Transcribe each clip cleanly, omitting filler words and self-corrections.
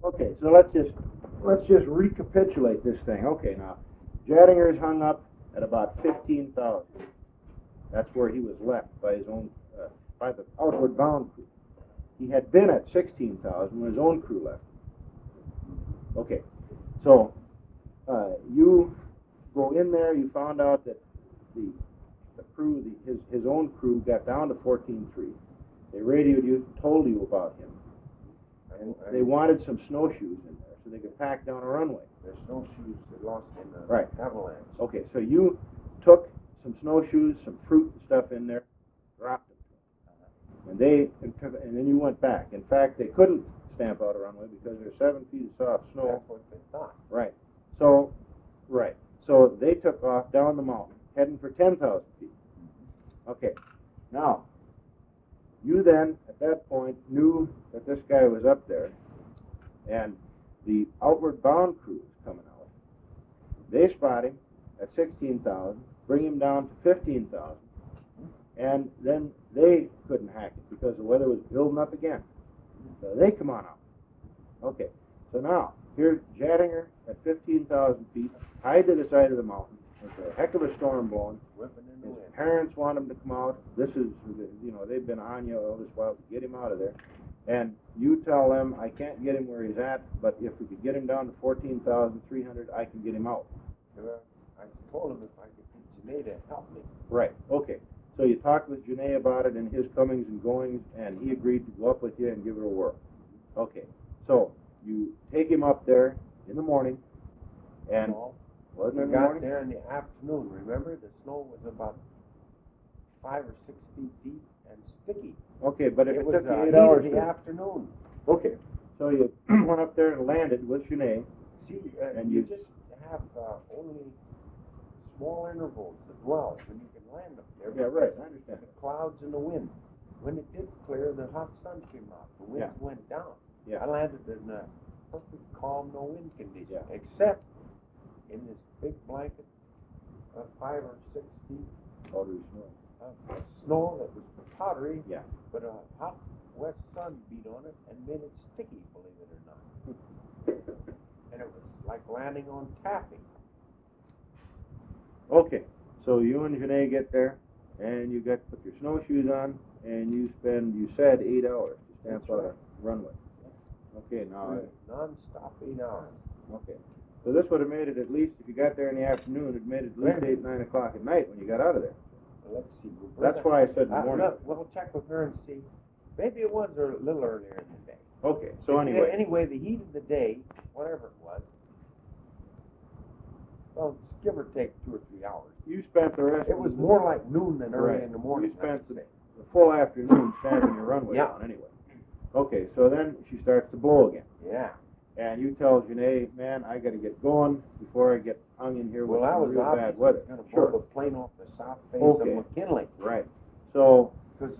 Okay, so let's just recapitulate this thing. Okay, now Jadinger's hung up at about 15,000. That's where he was left by his own by the outward bound crew. He had been at 16,000 when his own crew left. Okay, so you go in there. You found out that the crew, his own crew, got down to 14.3. They radioed you, told you about him. And they wanted some snowshoes in there so they could pack down a runway. The snowshoes that lost in the right. avalanche. Okay, so you took some snowshoes, some fruit and stuff in there, dropped them to them. And then you went back. In fact, they couldn't stamp out a runway because there's 7 feet of soft snow. That's what they thought. Right. So they took off down the mountain, heading for 10,000 feet. Okay. Now, you then, at that point, knew that this guy was up there, and the outward bound crew was coming out. They spot him at 16,000, bring him down to 15,000, and then they couldn't hack it because the weather was building up again. So they come on out. Okay, so now, here's Jadinger at 15,000 feet, tied to the side of the mountain. There's a heck of a storm blowing. His parents want him to come out. This is, they've been on you all this while to get him out of there. And you tell them, I can't get him where he's at, but if we could get him down to 14,300, I can get him out. I told him if I could get Janae to help me. Right, okay. So you talked with Janae about it and his comings and goings, and he agreed to go up with you and give it a whirl. Okay, so you take him up there in the morning, and... We got there in the afternoon. Remember, the snow was about 5 or 6 feet deep and sticky. Okay, but if it was took you 8 hours in the afternoon. Okay, so you went up there and landed with Janae. See, and you just have only small intervals as well when you can land up there. Yeah, right. I understand. The clouds and the wind. When it did clear, the hot sun came out. The winds went down. Yeah. I landed in a perfect calm, no wind condition, Yeah. except in this big blanket of 5 or 6 feet powdery snow. Snow that was powdery, yeah. But a hot west sun beat on it and made it sticky, believe it or not. And it was like landing on taffy. Okay, so you and Janae get there, and you got to put your snowshoes on, and you said 8 hours to stamp out a runway. Okay, now... Non-stop 8 hours. Okay. So this would have made it at least, if you got there in the afternoon, it made it at least 8, 9 o'clock at night when you got out of there. Let's see. That's why I said in the morning. We'll check with her and see. Maybe it was a little earlier in the day. Okay, so anyway. Anyway, the heat of the day, whatever it was, well, give or take 2 or 3 hours. You spent the rest It was more like noon than early in the morning. You spent the full afternoon stamping your runway down anyway. Okay, so then she starts to blow again. Yeah. And you tell Janae, man, I got to get going before I get hung in here with some real bad weather. Going to blow the plane off the south face of McKinley. Right. So, because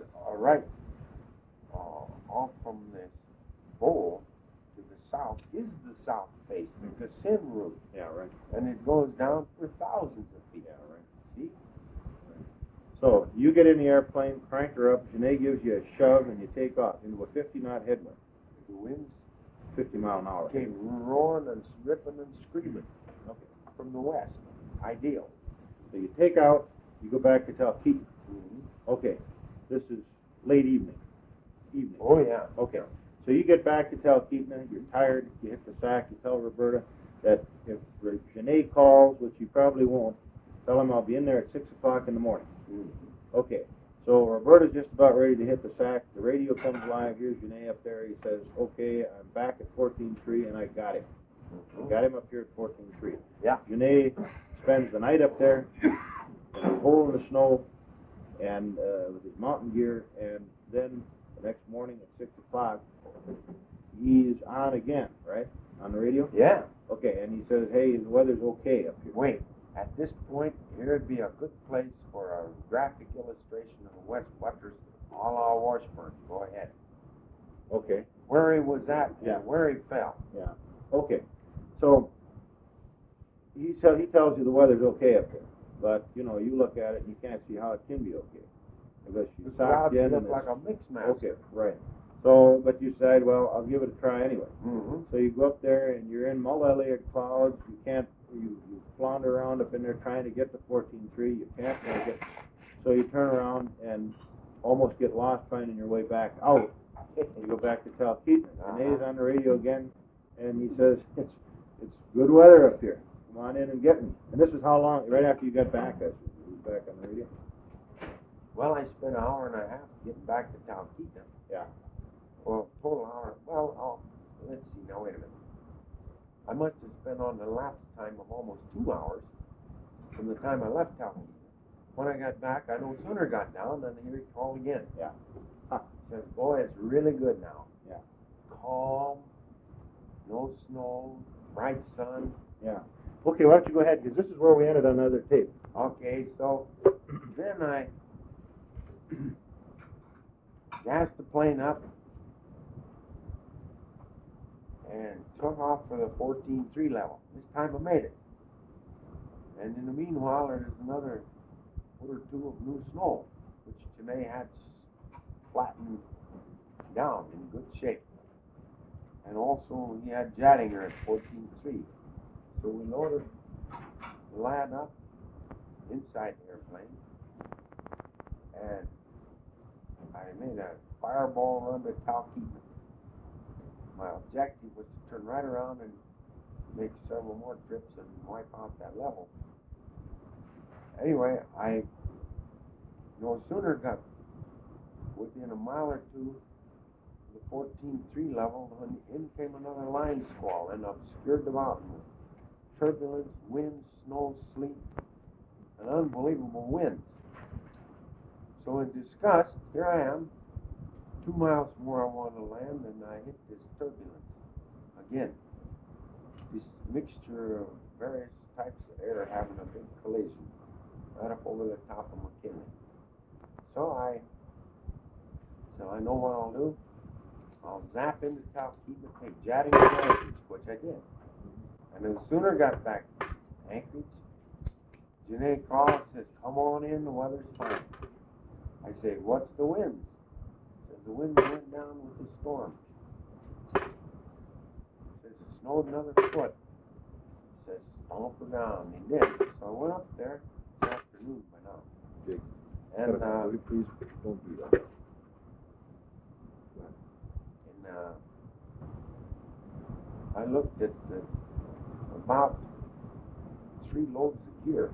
off from this bowl to the south is the south face, the Kassin route. Yeah, right. And it goes down for thousands of feet. Yeah, right. See? Right. So you get in the airplane, crank her up. Janae gives you a shove, and you take off into a 50-knot headwind. The wind's 50 mile an hour. Came roaring and ripping and screaming from the west. Ideal. So you take out, you go back to Talkeetna. Okay, this is late evening. Oh, yeah. Okay, so you get back to Talkeetna, you're tired, you hit the sack, you tell Roberta that if Janae calls, which you probably won't, tell him I'll be in there at 6 o'clock in the morning. Okay. So Roberta's just about ready to hit the sack. The radio comes live. Here's Janae up there. He says, okay, I'm back at 14.3, and I got him. I got him up here at 14.3. Yeah. Janae spends the night up there in a hole in the snow and with his mountain gear, and then the next morning at 6 o'clock, he's on again, right, on the radio? Yeah. Okay, and he says, hey, the weather's okay up here. Wait. At this point, here would be a good place for a graphic illustration of the West Butters a la Washburn. Go ahead. Okay. Where he was at and where he fell. Yeah. Okay. So he tells you the weather's okay up there, but you look at it and you can't see how it can be okay because she's socked in and look like a mix mask. Okay, right. So, but you decide, well, I'll give it a try anyway. Mm-hmm. So you go up there and you're in multi-layered clouds. You can't, you flounder around up in there trying to get to 14.3. You can't make it. So you turn around and almost get lost finding your way back out. You go back to Talkeetna. And Renee's on the radio again, and he says, it's good weather up here. Come on in and get me. And this is how long, right after you got back, I said, you was back on the radio? Well, I spent an hour and a half getting back to Talkeetna. Yeah. Well, total hour. Well, let's see. Now, wait a minute. I must have spent on the lapse time of almost 2 hours from the time I left Talkeetna. When I got back, I no sooner got down than here he called again. Yeah. He says, boy, it's really good now. Yeah. Calm, no snow, bright sun. Yeah. Okay, why don't you go ahead, because this is where we ended on another tape. Okay, so then I gassed the plane up and took off for the 14.3 level. This time I made it. And in the meanwhile, there's another foot or two of new snow, which Janae had flattened down in good shape. And also he had Jattinger at 14.3. So we loaded the lad up inside the airplane, and I made a fireball run to Talkeetna. My objective was to turn right around and make several more trips and wipe out that level. Anyway, I no sooner got within a mile or two of the 14.3 level when in came another line squall and obscured the mountain with turbulence, wind, snow, sleet, and unbelievable winds. So in disgust, here I am, 2 miles from where I wanted to land, and I hit this turbulence again. This mixture of various types of air having a big collision right up over the top of McKinley. So I know what I'll do. I'll zap into Talkeetna, take Jattinger to Anchorage, which I did. And no sooner got back to Anchorage, Janae calls and says, come on in, the weather's fine. I say, what's the wind? She says, the wind went down with the storm. She says, it snowed another foot. She says, stomp her down. He did. So I went up there this afternoon by now. Jake, And please don't do that. I looked at about 3 loads of gear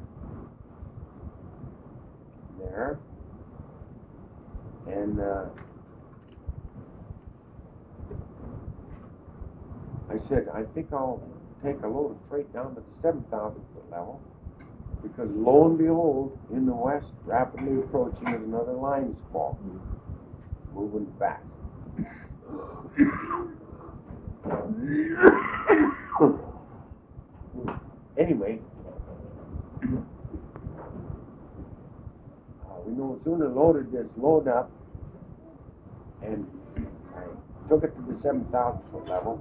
there, and I said, I think I'll take a load of freight down to the 7,000 foot level, because lo and behold, in the west, rapidly approaching, is another line squall, moving fast. Anyway, we no sooner loaded this load up, and I took it to the 7,000 foot level,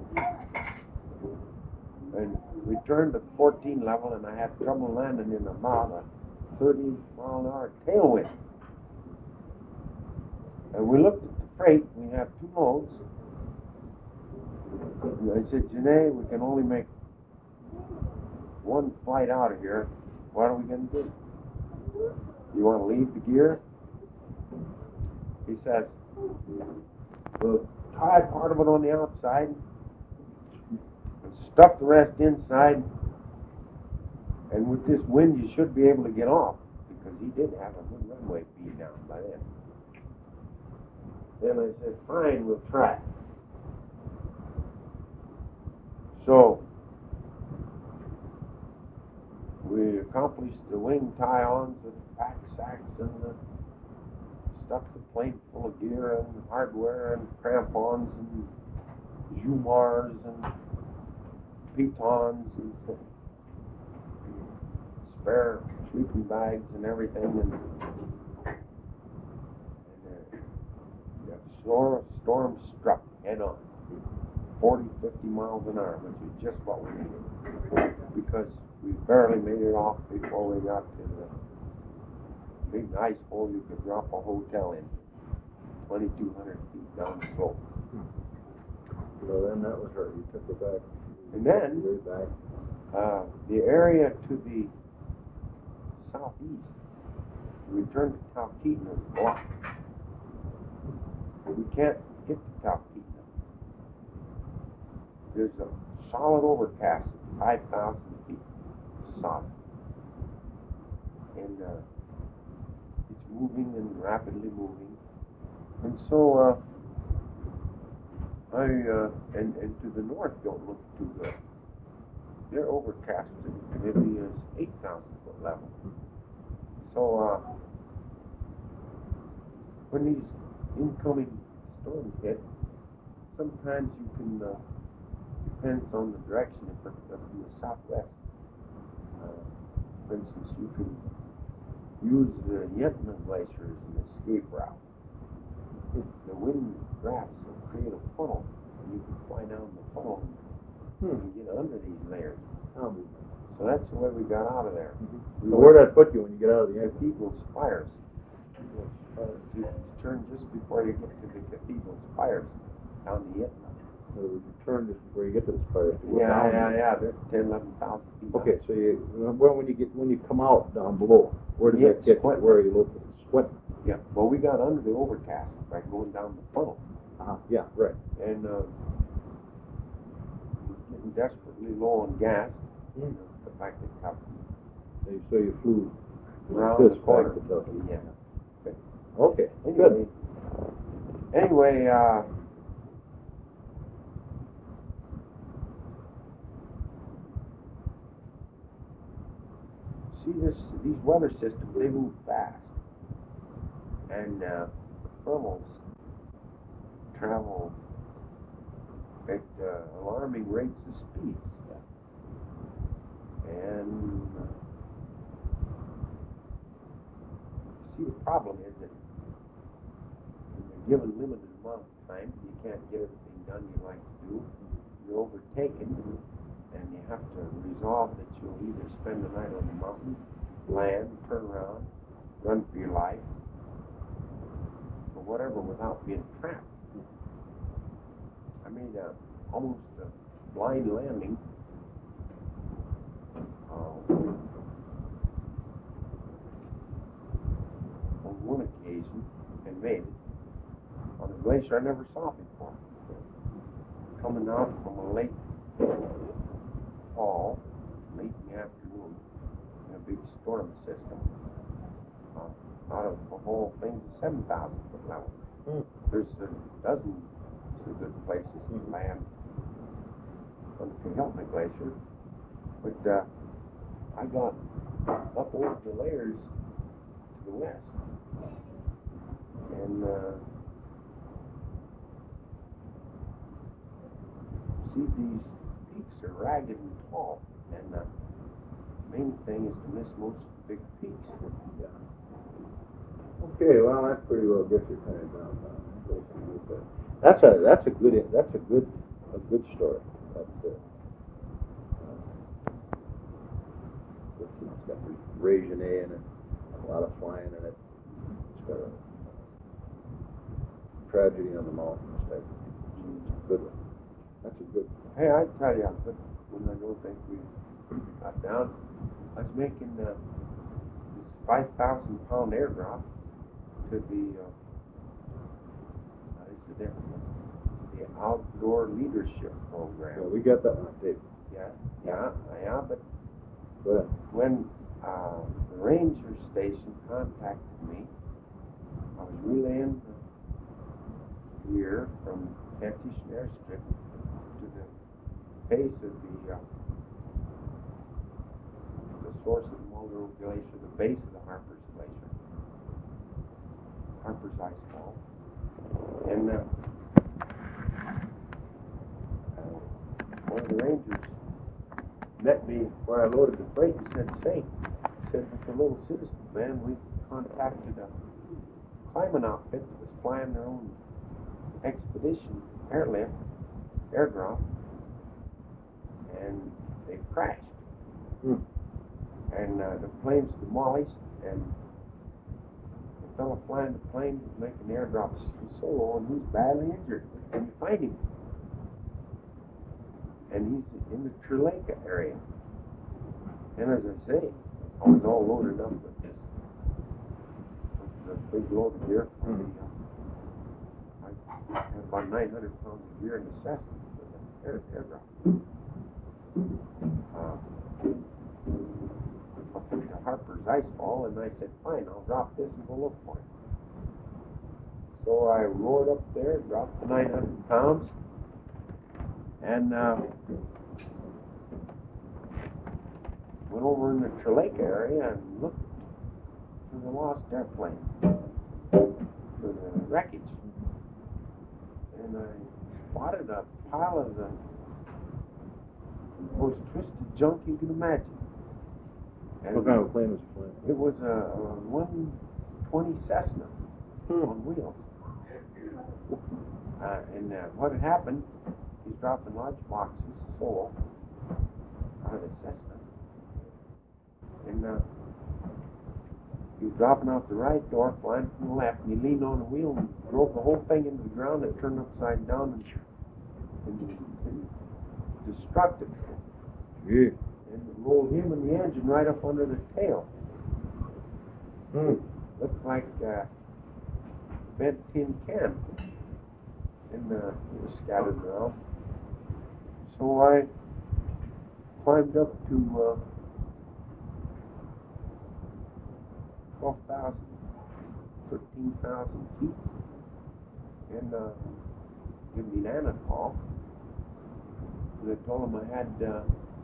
and returned to the 14 level, and I had trouble landing in about a 30 mile an hour tailwind. And we looked at the freight. We have 2 loads. And I said, Janae, we can only make 1 flight out of here. What are we going to do? You want to leave the gear? He says, we'll tie part of it on the outside and stuff the rest inside. And with this wind, you should be able to get off, because he did have a good runway feed down by then. Then I said, fine, we'll try. So we accomplished the wing tie-ons with pack sacks and stuffed the plane full of gear and hardware and crampons and jumars and pitons and spare sleeping bags and everything. And the storm struck head on. 40, 50 miles an hour, which is just what we needed, because we barely made it off before we got to the big ice hole you could drop a hotel in, 2,200 feet down the slope. So then that was her. You took her back. And then Way back. the area to the southeast, we returned to Talkeetna is blocked. We can't get to Talkeetna. There's a solid overcast at 5,000 feet solid. And it's moving and rapidly moving. And so and to the north don't look too good. They're overcasted maybe as 8,000 foot level. So when these incoming storms hit, sometimes you can, depends on the direction, if they're from the southwest. For instance, you can use the Yentna Glacier as an escape route. If the wind drafts will create a funnel, and you can fly down the funnel and get under these layers. So that's the way we got out of there. So where'd that put you when you get out of the Yentna? Cathedral Spires. You turn just before you get to the Cathedral Spires down the Yentna. So you turn just before you get to the spires. Yeah. They're 10,000, 11,000 feet. Okay, so when you come out down below, where does that get you? Where are you located? What? Yeah. Well, we got under the overcast by going down the funnel. Yeah, right. And getting desperately low on gas. The fact that So you flew around this the corner. back to Turkey. Yeah. Okay, Anyway, good. See these weather systems, they move fast. And frontals travel at alarming rates of speed. And see, the problem is that when you're given limited amount of time, you can't get everything done you like to do. You're overtaken, and you have to resolve that you'll either spend the night on the mountain, land, turn around, run for your life, or whatever without being trapped. I made almost a blind landing on one occasion and made it on a glacier I never saw before. Coming out from a late fall, late in the afternoon, in a big storm system, out of the whole thing to 7,000 foot level. There's dozens of good places to land on the Hilton Glacier, but I got up over the layers to the west, and see these peaks are ragged and tall, and the main thing is to miss most of the big peaks. Okay, well that pretty well gets you kind of down. That's a good story. It's got Ragenet in it, a lot of flying in it. It's got a tragedy on the mountains type. It's a good one. That's a good one. Hey, I tell you, when I don't think we got down, I was making this 5,000 pound air drop to the the outdoor leadership program. Yeah, we got that on tape. Yeah, but Go ahead. when the ranger station contacted me, I was relaying the gear from Kentish Airstrip to the base of the source of the Muldrow Glacier, the base of the Harper's Glacier, Harper's Ice Fall. And one of the rangers met me where I loaded the freight and said, "Say," said, "with the little citizen man, we contacted a climbing outfit that was flying their own expedition airlift, airdrop, and they crashed. And the plane's demolished, and fellow flying the plane was making airdrops solo, and he's badly injured. And you find him. And he's in the Treleca area. And as I say, I was all loaded up with this, with the big load of gear. I had about 900 pounds of gear in the Cessna with an airdrop. Up to Harper's Ice Ball, and I said, fine, I'll drop this and go look for it. So I roared up there, dropped the 900 pounds, and went over in the Treleca area and looked for the lost airplane, for the wreckage. And I spotted a pile of the most twisted junk you can imagine. And What kind of plane was it flying? it was a 120 Cessna on wheels. And what had happened, he's dropping large boxes, solo, out of the Cessna. And he was dropping out the right door, flying from the left, and he leaned on the wheel and drove the whole thing into the ground and turned upside down and destructed it. Yeah. And rolled him and the engine right up under the tail. Looked like bent tin can. And it was scattered around. So I climbed up to 12,000, 13,000 feet, and gave Nana a call. And I told him I had the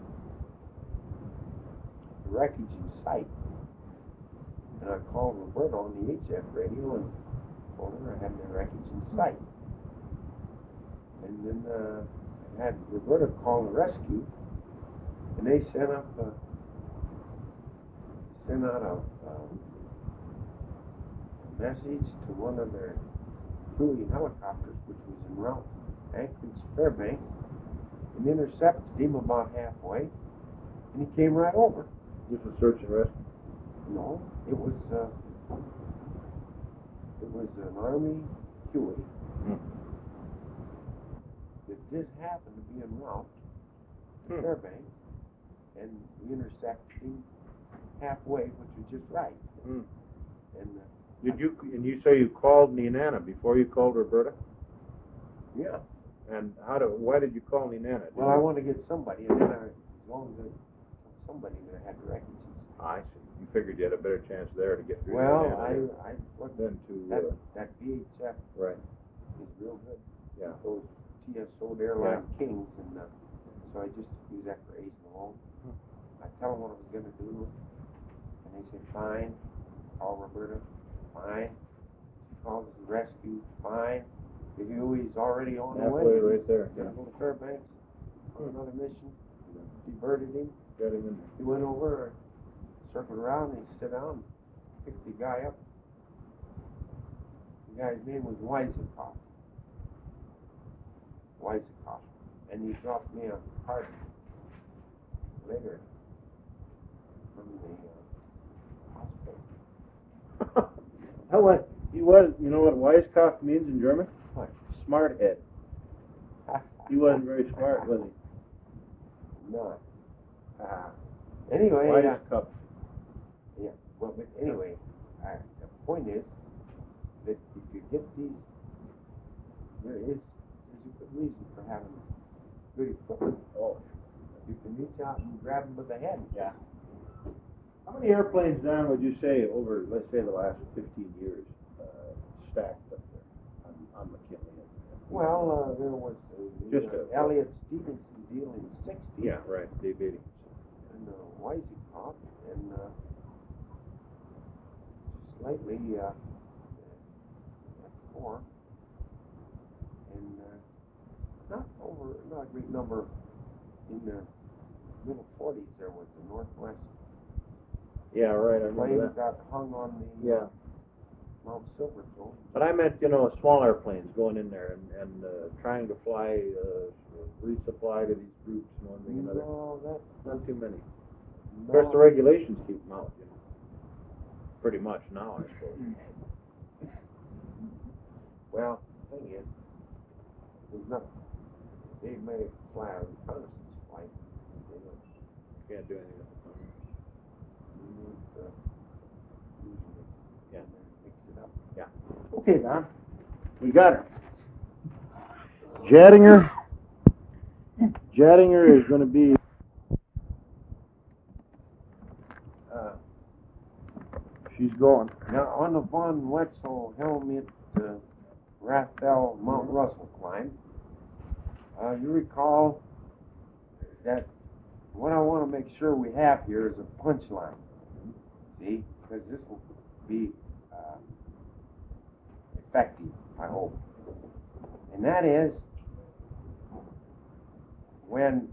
wreckage in sight. And I called Roberta on the HF radio and told her I had the wreckage in sight. And then I had Roberta call the rescue, and they sent out a message to one of their Huey helicopters, which was en route to Anchorage, Fairbanks, and intercepted him about halfway, and he came right over. This was search and rescue? No, it was an Army Huey that just happened to be en route to Fairbanks, and we intercepted him halfway, which was just right. And you say you called Nana before you called Roberta? yeah. And why did you call Nana? Well, I want to get somebody, and then as long as somebody that had the wreckage. I see. You figured you had a better chance there to get through. Well, than to that VHF right. is real good. Yeah. Those TSO Airline Kings, and so I just use that for A's alone. I tell them what I was going to do, and they say, fine. Call Roberta, fine. She calls the rescue, fine. The Huey's already on the way. Halfway right there. Gonna go to Fairbanks on another mission. Diverted him. Got him in. He went over, circled around, and he sat down, picked the guy up. The guy's name was Weisekoff. And he dropped me a card later from the hospital. He was, you know what Weiskopf means in German? What? Smart head. He wasn't very smart, was he? No. Anyway, Weiskopf. yeah. Well, but anyway, the point is that if you get these, there's a good reason for having good equipment. Oh, You can reach out and grab them with the head. yeah. How many airplanes, Don, would you say over, let's say, the last 15 years stacked up there on McKinley? Well, there was Just Elliott Stevenson deal in '60. Yeah, right. Dave Beatty. And Weisekoff, and slightly F4, and not a great number in the middle 40s. There was the Northwest. Yeah, right. I remember Plane that. got hung on the Mount Silverthorne. But I meant, small airplanes going in there and trying to fly, resupply to these groups and one thing and another. No, Not too many. no. Of course, the regulations keep them out, pretty much now, I suppose. Well, the thing is, there's nothing. They made it fly on reconnaissance flight. You know, Can't do anything. you would, usually, Yeah. mix it up. Yeah. Okay, Don. We got her. Jattinger. Jattinger is going to be. She's going. Now, on the von Wetzel Helmet Rathel Mount Russell climb, you recall that what I want to make sure we have here is a punchline. See? Because this will be effective, I hope. And that is when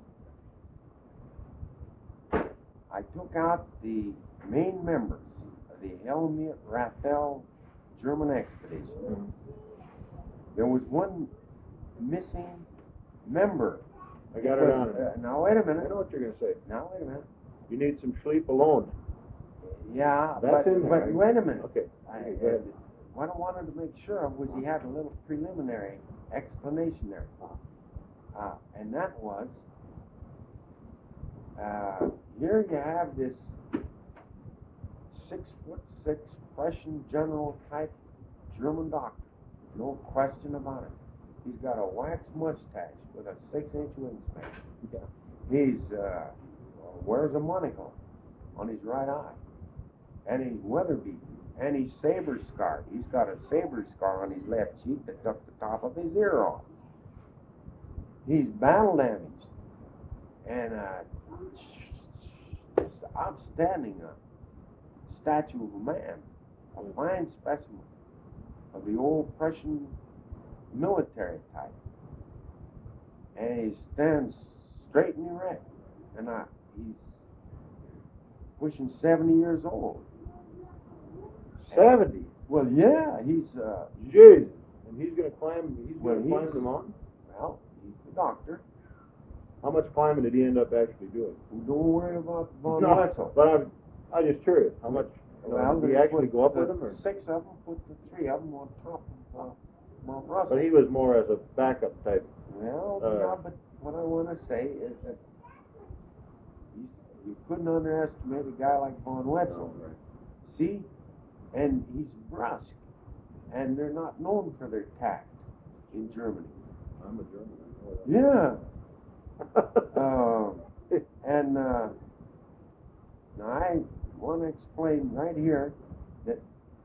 I took out the main members of the Helmet Rathel German expedition, there was one missing member. I got her down. Now, wait a I minute. know what you're going to say. Now, wait a minute. You need some sleep alone. Yeah, That's in there. but wait a minute. Okay. Go ahead. What I wanted to make sure of was he had a little preliminary explanation there. And that was, here you have this 6'6" Prussian general type German doctor. No question about it. He's got a wax mustache with a 6-inch wingspan. Yeah. He's wears a monocle on his right eye. And he's weather beaten. And he's saber scarred. He's got a saber scar on his left cheek that took the top of his ear off. He's battle damaged. And just outstanding statue of a man. A fine specimen of the old Prussian military type. And he stands straight and erect. And he's pushing 70 years old. 70. Well, yeah, he's Jeez. And he's going to climb. He's Well, going to climb he's- the mountain. well, he's the doctor. How much climbing did he end up actually doing? Don't worry about von No, Wetzel. but I'm just curious. How much? Well, did he they actually put go up the with him? Or? 6 of them, put the 3 of them on top of Mount Russell. But he was more as a backup type. Well, Uh, yeah, but what I want to say is that you couldn't underestimate a guy like von Wetzel. See? And he's brusque. And they're not known for their tact in Germany. I'm a German. I know Yeah. that. And now I want to explain right here that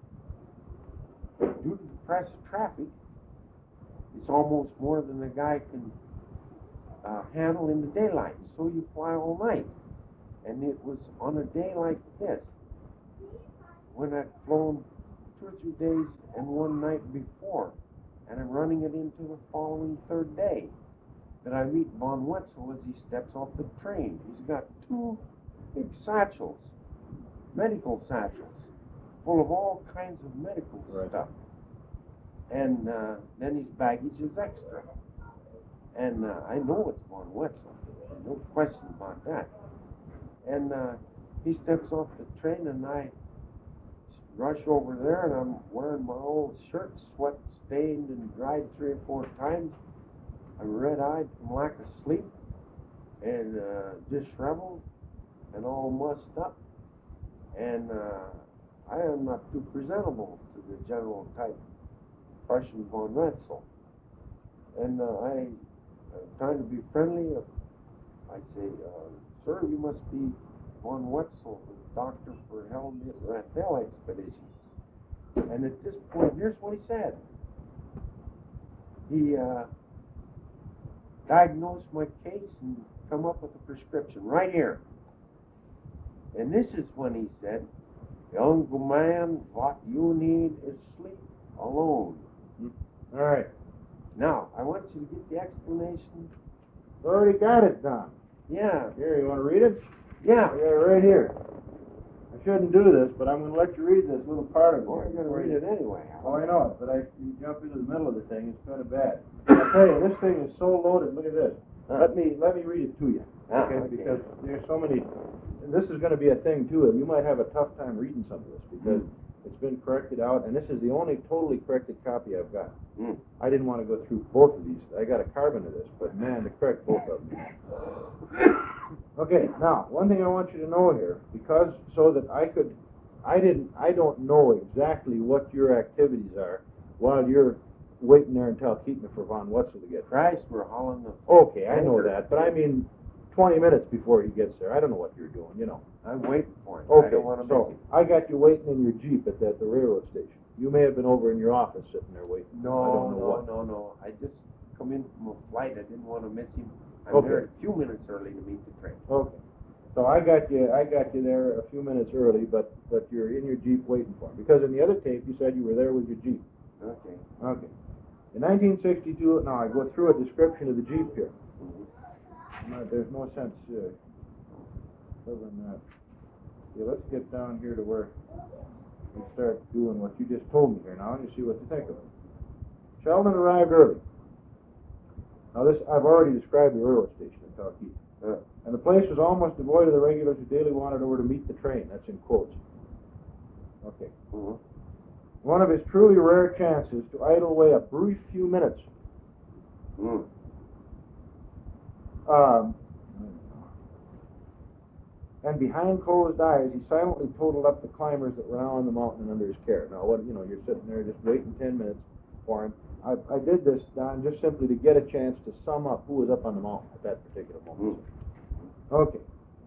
due to the press of traffic, it's almost more than a guy can handle in the daylight. So you fly all night. And it was on a day like this, when I'd flown 2 or 3 days and one night before, and I'm running it into the following 3rd day, that I meet von Wetzel as he steps off the train. He's got 2 big satchels, medical satchels, full of all kinds of medical stuff. And then his baggage is extra. And I know it's von Wetzel. No question about that. And he steps off the train, and I rush over there, and I'm wearing my old shirt, sweat stained and dried 3 or 4 times. I'm red-eyed from lack of sleep, and disheveled, and all mussed up. And I am not too presentable to the general type Prussian von Wetzel. And I'm trying to be friendly. I say, sir, you must be von Wetzel, the doctor for Helmet Rathel expedition. And at this point, here's what he said. He diagnosed my case and come up with a prescription right here. And this is when he said, young man, what you need is sleep alone. All right. Now, I want you to get the explanation. Already got it, Don. Yeah, Here, you want to read it? yeah. I got it right here. I shouldn't do this, but I'm going to let you read this little part of it. Well, you're going to read it anyway. Oh, I know it, but you jump into the middle of the thing, it's kind of bad. I'll tell you, this thing is so loaded. Look at this. Let me read it to you, okay? Okay. Because there's so many. And this is going to be a thing too. You might have a tough time reading some of this because It's been corrected out, and this is the only totally corrected copy I've got. Mm. I didn't want to go through both of these. I got a carbon of this, but man, to correct both of them. Okay, now, one thing I want you to know here, because so that I don't know exactly what your activities are while you're waiting there until Keaton for Von Wetzel to get there. Christ, we're hauling the. Okay, I know anchor. that, but I mean 20 minutes before he gets there. I don't know what you're doing, you know. I'm waiting for him. I Okay, don't want to so miss him. I got you waiting in your Jeep at the railroad station. You may have been over in your office sitting there waiting. I don't know what. No. I just come in from a flight. I didn't want to miss him. I'm Okay. there a few minutes early to meet the train. Okay. So I got you there a few minutes early, but you're in your Jeep waiting for him. Because in the other tape you said you were there with your Jeep. Okay. Okay. In 1962, now I go through a description of the Jeep here. There's no sense covering that. Yeah, let's get down here to where we start doing what you just told me here now, and you see what you think of it. Sheldon arrived early. Now this, I've already described the railroad station in Talkeetna. And the place was almost devoid of the regulars who daily wandered over to meet the train. That's in quotes. Okay. Mm-hmm. One of his truly rare chances to idle away a brief few minutes. Mm. And behind closed eyes, he silently totaled up the climbers that were now on the mountain and under his care. Now, you're sitting there just waiting 10 minutes for him. I did this, Don, just simply to get a chance to sum up who was up on the mountain at that particular moment. Okay.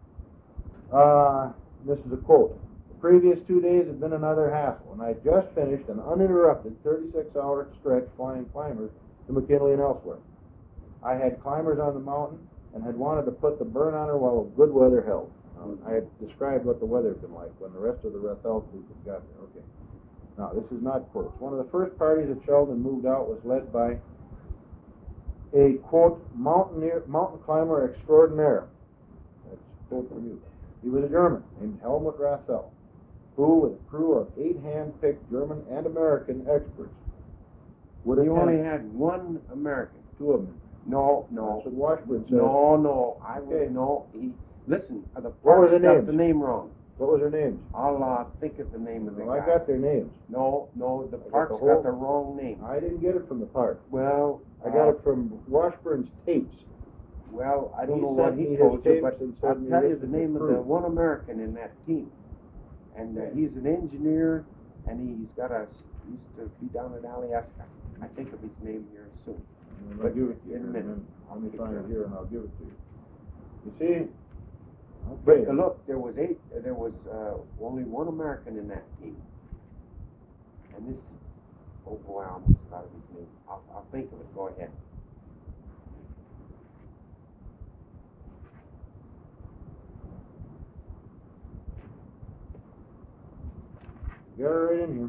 This is a quote. The previous 2 days had been another hassle, and I had just finished an uninterrupted 36-hour stretch flying climbers to McKinley and elsewhere. I had climbers on the mountain and had wanted to put the burn on her while good weather held. I had described what the weather had been like when the rest of the Rathel group had got there. Okay. Now, this is not quotes. One of the first parties that Sheldon moved out was led by a, quote, mountain climber extraordinaire. That's a quote from you. He was a German named Helmut Rathel, who, with a crew of 8 hand-picked German and American experts, would You attempt... only had one American. 2 of them. No. That's what Washburn said. No. Okay. Listen, the What were party the got names? the name wrong. What was their names? I'll think of the name of the No, guy. I got their names. No, the got park's the got whole- the wrong name. I didn't get it from the park. Well, I got it from Washburn's tapes. Well, I don't He know what sent me he his told you, tapes but and said I'll he tell you listened the to name of crew. the one American in that team. And he's an engineer, and he used to be down at Alaska. I think of his name here soon. I'll give it to you in a minute. Let me find it here and I'll give it to you. You see? But Okay. look, there was only one American in that team. And this, oh boy, I almost thought of his name. I'll think of it. Go ahead. Got it right in here.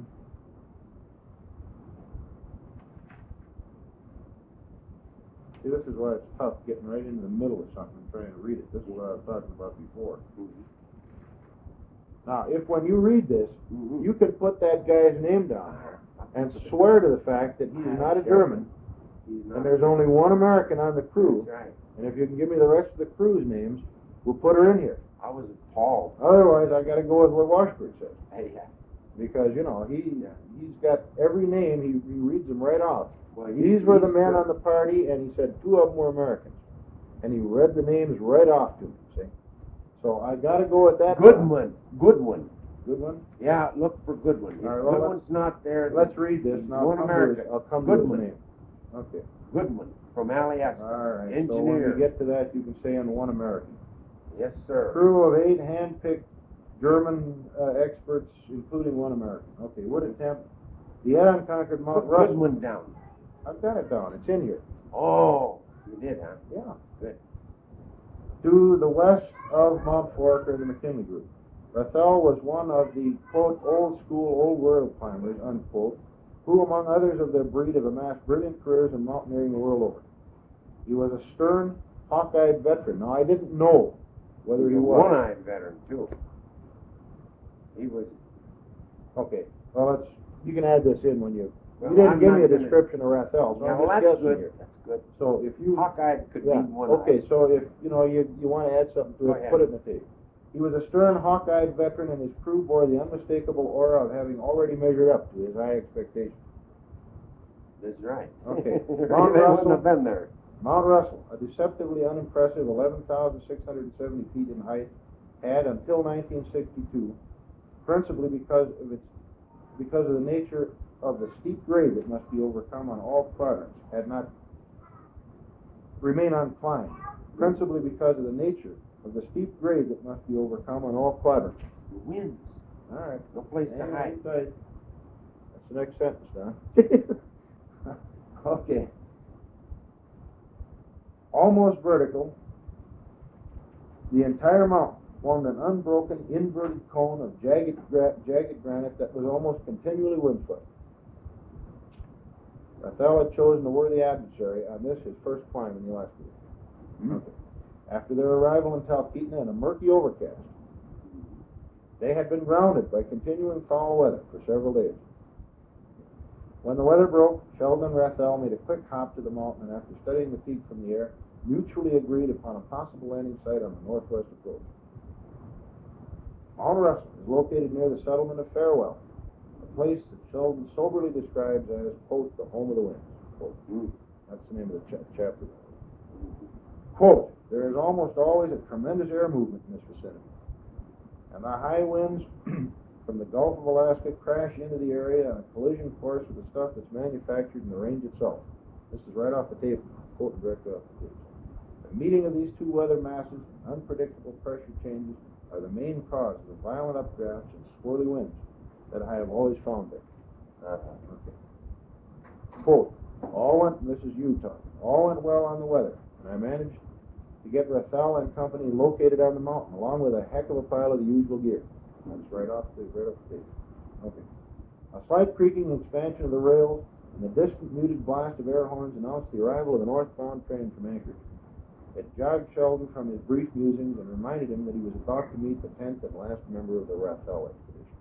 See, this is why it's tough getting right into the middle of something and trying to read it. This is what I was talking about before. Mm-hmm. Now, if when you read this, Mm-hmm. you could put that guy's name down there and swear to the fact that he's not a German, He's not. and there's only one American on the crew, That's right. and if you can give me the rest of the crew's names, we'll put her in here. I was appalled. Otherwise, I got to go with what Washburn said. Hey, Because, he's got every name, he reads them right off. well, These were the he's men good. on the party, and he said 2 of them were Americans. And he read the names right off to me, see? So I got to go with that. Goodwin. Good one? Yeah, look for Goodwin. If All right, well, Goodwin's not there, Let's read this, he's and I'll one come to American. his, I'll come to his Goodwin. name. Okay. Goodwin from Alaska. All right. Engineer. So when we get to that, you can say on one American. Yes, sir. Crew of 8 hand-picked German experts, including 1 American. Okay, would attempt the yet unconquered Mount Put Rushmore. Goodwin down. I've got it down. It's in here. Oh, you did, huh? Yeah. Good. To the west of Mount Fork or the McKinley Group. Rathel was one of the, quote, old school, old world climbers, unquote, who, among others of their breed, have amassed brilliant careers in mountaineering the world over. He was a stern, hawk-eyed veteran. Now, I didn't know whether he He's a was. one-eyed veteran, too. He was. Okay. Well, you can add this in when you... Well, you didn't I'm give not me a gonna- description of Rathel, so Yeah, I'm well, just that's guessing good. here. That's good. So if you... Hawkeye could Yeah. mean one-eyed. Okay, so if, you want to add something to Go it, ahead. put it in the tape. He was a stern, hawk-eyed veteran, and his crew bore the unmistakable aura of having already measured up to his high expectations. That's right. Okay. They Mount wouldn't Russell. have been there. Mount Russell, a deceptively unimpressive 11,670 feet in height, had until 1962, principally because of the nature of the steep grade that must be overcome on all quadrants, had not remained unclimbed, principally because of the nature of the steep grade that must be overcome on all quadrants. The winds. All right. No place to hide. That's the next sentence, Don. Okay. Almost vertical, the entire mountain formed an unbroken, inverted cone of jagged granite that was almost continually windswept. Rathel had chosen a worthy adversary on this, his first climb in the Alaska. Okay. After their arrival in Talkeetna in a murky overcast, they had been grounded by continuing foul weather for several days. When the weather broke, Sheldon and Rathel made a quick hop to the mountain, and after studying the peak from the air, mutually agreed upon a possible landing site on the northwest approach. Mount Russell is located near the settlement of Farewell, a place that Sheldon soberly describes as, quote, the home of the winds, quote. That's the name of the chapter. Quote, there is almost always a tremendous air movement in this vicinity, and the high winds from the Gulf of Alaska crash into the area on a collision course with the stuff that's manufactured in the range itself. This is right off the tape, quoting directly off the tape. The meeting of these two weather masses and unpredictable pressure changes are the main cause of the violent updrafts and swirly winds that I have always found there. Okay. Quote, this is you talking, all went well on the weather, and I managed to get Rathel and company located on the mountain, along with a heck of a pile of the usual gear. That's right off the tape. Okay. A slight creaking expansion of the rails and the distant muted blast of air horns announced the arrival of the northbound train from Anchorage. It jogged Sheldon from his brief musings and reminded him that he was about to meet the 10th and last member of the Rathel expedition.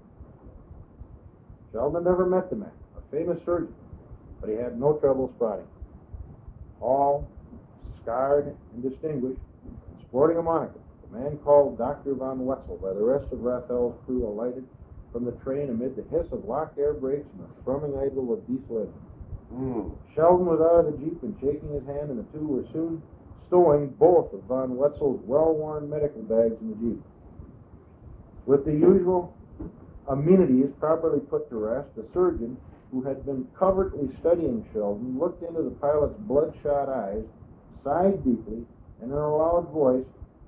Sheldon never met the man, a famous surgeon, but he had no trouble spotting him. Tall, scarred, and distinguished, sporting a monocle, the man called Dr. von Wetzel by the rest of Rathel's crew alighted from the train amid the hiss of locked air brakes and the thrumming idle of diesel engines. Sheldon was out of the Jeep and shaking his hand, and the two were soon stowing both of von Wetzel's well-worn medical bags in the Jeep. With the usual amenities properly put to rest, the surgeon, who had been covertly studying Sheldon, looked into the pilot's bloodshot eyes, sighed deeply, and in a loud voice,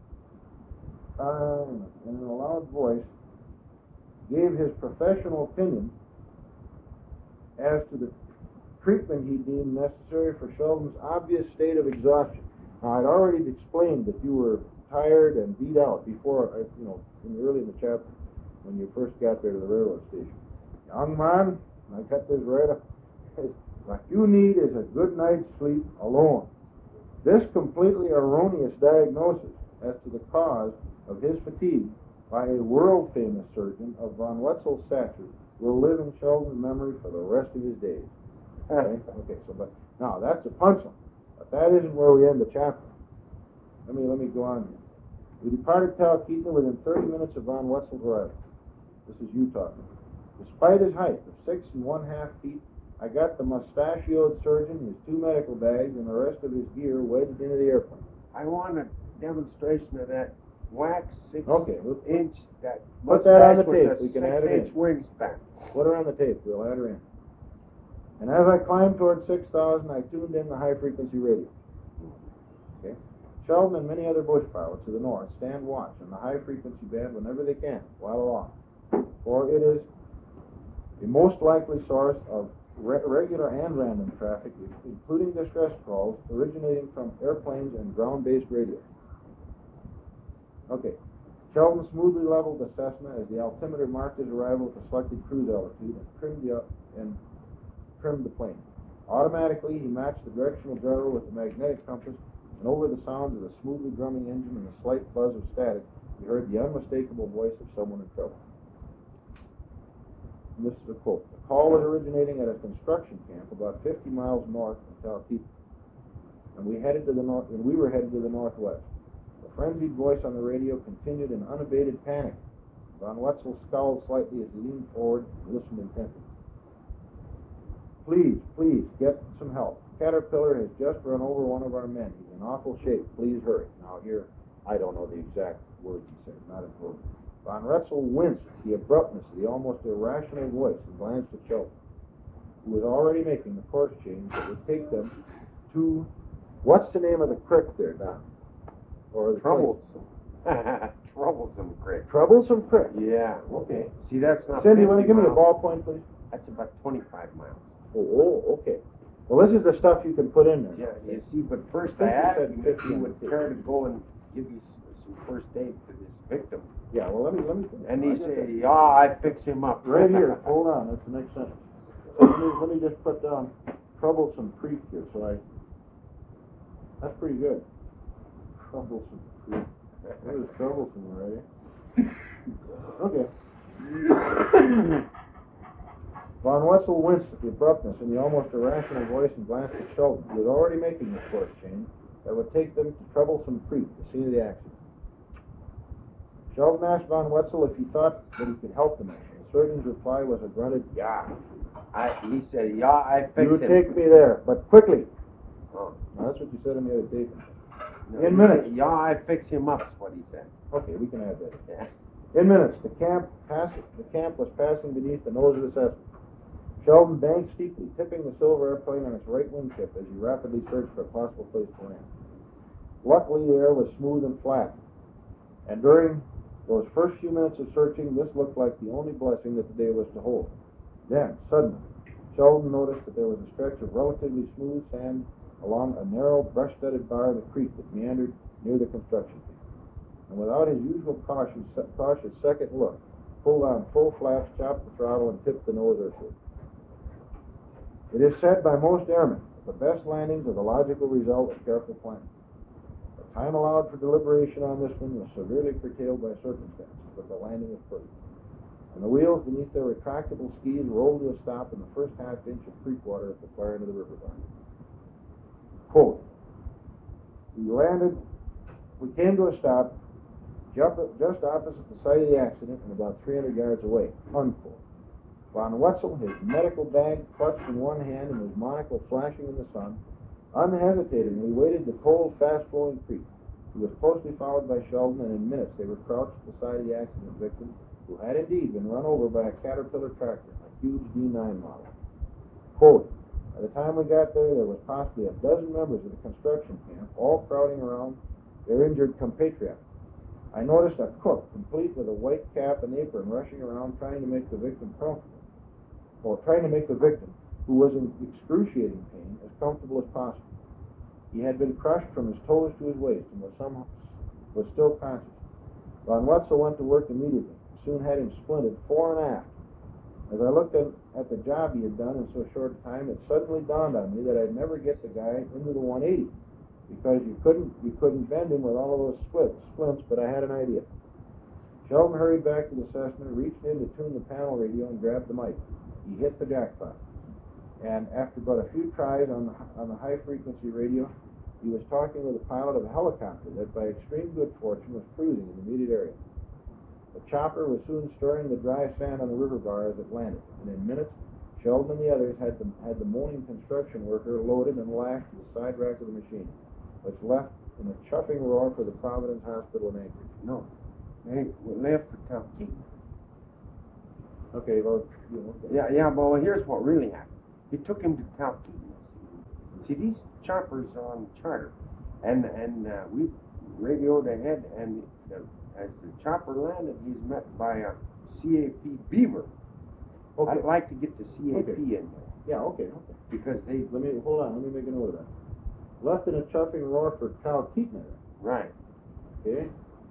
gave his professional opinion as to the treatment he deemed necessary for Sheldon's obvious state of exhaustion. Now, I'd already explained that you were tired and beat out before, early in the chapter, when you first got there to the railroad station. Young man, I got this right up. What you need is a good night's sleep alone. This completely erroneous diagnosis as to the cause of his fatigue by a world-famous surgeon of von Wetzel's stature will live in Sheldon's memory for the rest of his days. Okay, but now that's a punchline, but that isn't where we end the chapter. Let me go on here. We departed Talkeetna within 30 minutes of von Wetzel's arrival. This is you talking. Despite his height of 6 1/2 feet, I got the mustachioed surgeon, his 2 medical bags, and the rest of his gear wedged into the airplane. I want a demonstration of that wax 6 inch, that put that on the with tape. a We can add it 6 inch in. wingspan. Put her on the tape. We'll add her in. And as I climbed towards 6,000, I tuned in the high-frequency radio. Okay. Sheldon and many other bush pilots to the north stand watch on the high-frequency band whenever they can, while aloft, for it is the most likely source of regular and random traffic, including distress calls originating from airplanes and ground-based radio. Okay. Sheldon smoothly leveled the Cessna as the altimeter marked his arrival at the selected cruise altitude and trimmed the plane. Automatically, he matched the directional gyro with the magnetic compass, and over the sounds of the smoothly drumming engine and the slight buzz of static, he heard the unmistakable voice of someone in trouble. And this is a quote. The call was originating at a construction camp about 50 miles north of Talkeetna, and we were headed to the northwest. The frenzied voice on the radio continued in unabated panic. Von Wetzel scowled slightly as he leaned forward and listened intently. Please, please, get some help. Caterpillar has just run over one of our men. He's in awful shape. Please hurry. Now here, I don't know the exact words he said, not important. Von Wetzel winced at the abruptness of the almost irrational voice and glanced at Sheldon, who was already making the course change that would take them to, what's the name of the creek there, Don? Or the Troublesome. Troublesome creek. Troublesome Creek. Yeah. Okay. See, that's not. Cindy, you want to 50 give me a miles. ballpoint, please? That's about 25 miles. Oh, okay. Well, this is the stuff you can put in there. Yeah, you see, but first I I think you asked said him if he 15 would too. care to go and give you some first aid to this victim. Yeah, well, let me. And I he got said, that. yeah, I fix him up. Right here. Hold on. That's the next sentence. Let me just put down Troublesome Creek here. That's pretty good. Troublesome Creek. That is troublesome already. Okay. Von Wetzel winced at the abruptness in the almost irrational voice and glanced at Sheldon, who was already making the course change that would take them to Troublesome Creek, the scene of the accident. Sheldon asked Von Wetzel if he thought that he could help the man. The surgeon's reply was a grunted, "Yeah." He said, yeah, I fix You him. take me there, but quickly. Oh. Now, that's what you said on the other tape. No, In he minutes. said, yeah, I fix him up, is what he said. Okay, we can add that. Yeah. In minutes, the camp was passing beneath the nose of the Cessna. Sheldon banked steeply, tipping the silver airplane on its right wingtip as he rapidly searched for a possible place to land. Luckily, the air was smooth and flat, and during those first few minutes of searching, this looked like the only blessing that the day was to hold. Then, suddenly, Sheldon noticed that there was a stretch of relatively smooth sand along a narrow, brush-studded bar of the creek that meandered near the construction camp. And without his usual cautious second look, pulled on full flaps, chopped the throttle, and tipped the nose earthward. It is said by most airmen that the best landings are the logical result of careful planning. The time allowed for deliberation on this one was severely curtailed by circumstances, but the landing was perfect. And the wheels beneath their retractable skis rolled to a stop in the first half-inch of creek water at the far end of the river bar. Quote, we came to a stop just opposite the site of the accident and about 300 yards away, unquote. Von Wetzel, his medical bag clutched in one hand and his monocle flashing in the sun, unhesitatingly waded the cold, fast-flowing creek. He was closely followed by Sheldon, and in minutes they were crouched at the side of the accident victim, who had indeed been run over by a Caterpillar tractor, a huge D9 model. Quote, by the time we got there was possibly a dozen members of the construction camp, all crowding around their injured compatriot. I noticed a cook, complete with a white cap and apron, rushing around trying to make the victim comfortable. Or trying to make the victim, who was in excruciating pain, as comfortable as possible. He had been crushed from his toes to his waist and was still conscious. Von Wetzel went to work immediately, soon had him splinted fore and aft. As I looked at the job he had done in so short a time, it suddenly dawned on me that I'd never get the guy into the 180, because you couldn't bend him with all of those splints, but I had an idea. Sheldon hurried back to the Cessna, reached in to tune the panel radio, and grabbed the mic. He hit the jackpot, and after but a few tries on the high-frequency radio, he was talking with the pilot of a helicopter that, by extreme good fortune, was cruising in the immediate area. The chopper was soon stirring the dry sand on the river bar as it landed, and in minutes, Sheldon and the others had the moaning construction worker loaded and lashed to the side rack of the machine, which left in a chuffing roar for the Providence Hospital in Anchorage. No, we left for Talkeetna. Okay, well, Yeah, but well, here's what really happened. He took him to Talkeetna. See, these choppers are on charter, and we radioed ahead, and as the chopper landed, he's met by a CAP Beaver. Okay. I'd like to get the CAP Okay. in there Yeah, okay. because they Hold on, let me make a note of that. Left in a chuffing roar for Talkeetna. right. Okay.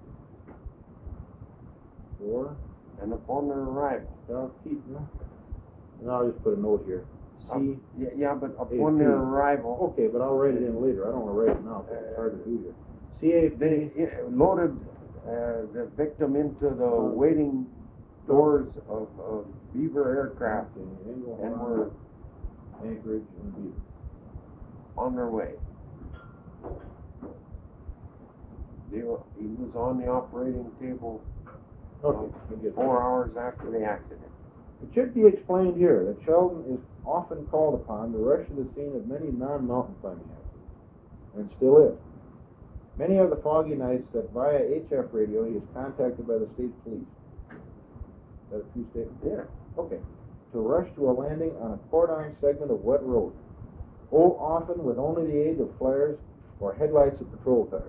For And upon their arrival, Talkeetna. And I'll just put a note here. but upon their arrival, Okay, but I'll write it in later. I don't want to write it now because it's hard to do here. CAP. they loaded the victim into the waiting doors of Beaver aircraft and were Anchorage and Beaver. on their way. He was on the operating table Okay, we get that. 4 hours after the accident. It should be explained here that Sheldon is often called upon to rush to the scene of many non-mountain climbing accidents, and still is. Many are the foggy nights that via HF radio he is contacted by the state police. Is that a true statement? Yeah. Okay. To rush to a landing on a cordon segment of wet road. Oh, often with only the aid of flares or headlights of patrol cars.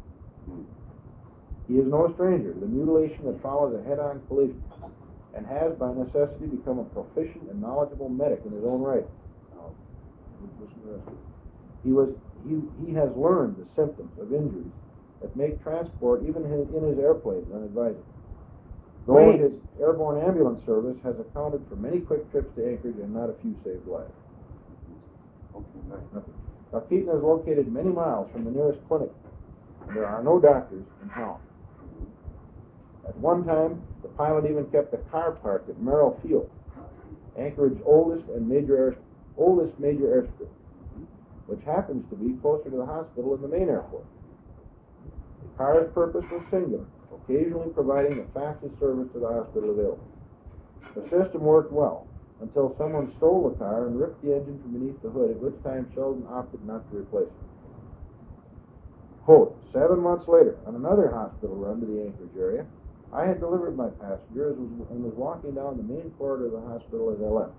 He is no stranger to the mutilation that follows a head-on collision, and has by necessity become a proficient and knowledgeable medic in his own right. Now, listen to this. He has learned the symptoms of injuries that make transport, even in his airplanes, unadvisable. Though his airborne ambulance service has accounted for many quick trips to Anchorage and not a few saved lives. Okay, nice. Now, Keaton is located many miles from the nearest clinic, and there are no doctors in town. At one time, the pilot even kept a car parked at Merrill Field, Anchorage's oldest major airstrip, which happens to be closer to the hospital than the main airport. The car's purpose was singular, occasionally providing the fastest service to the hospital available. The system worked well until someone stole the car and ripped the engine from beneath the hood, at which time Sheldon opted not to replace it. Quote, 7 months later, on another hospital run to the Anchorage area, I had delivered my passenger and was walking down the main corridor of the hospital as I left.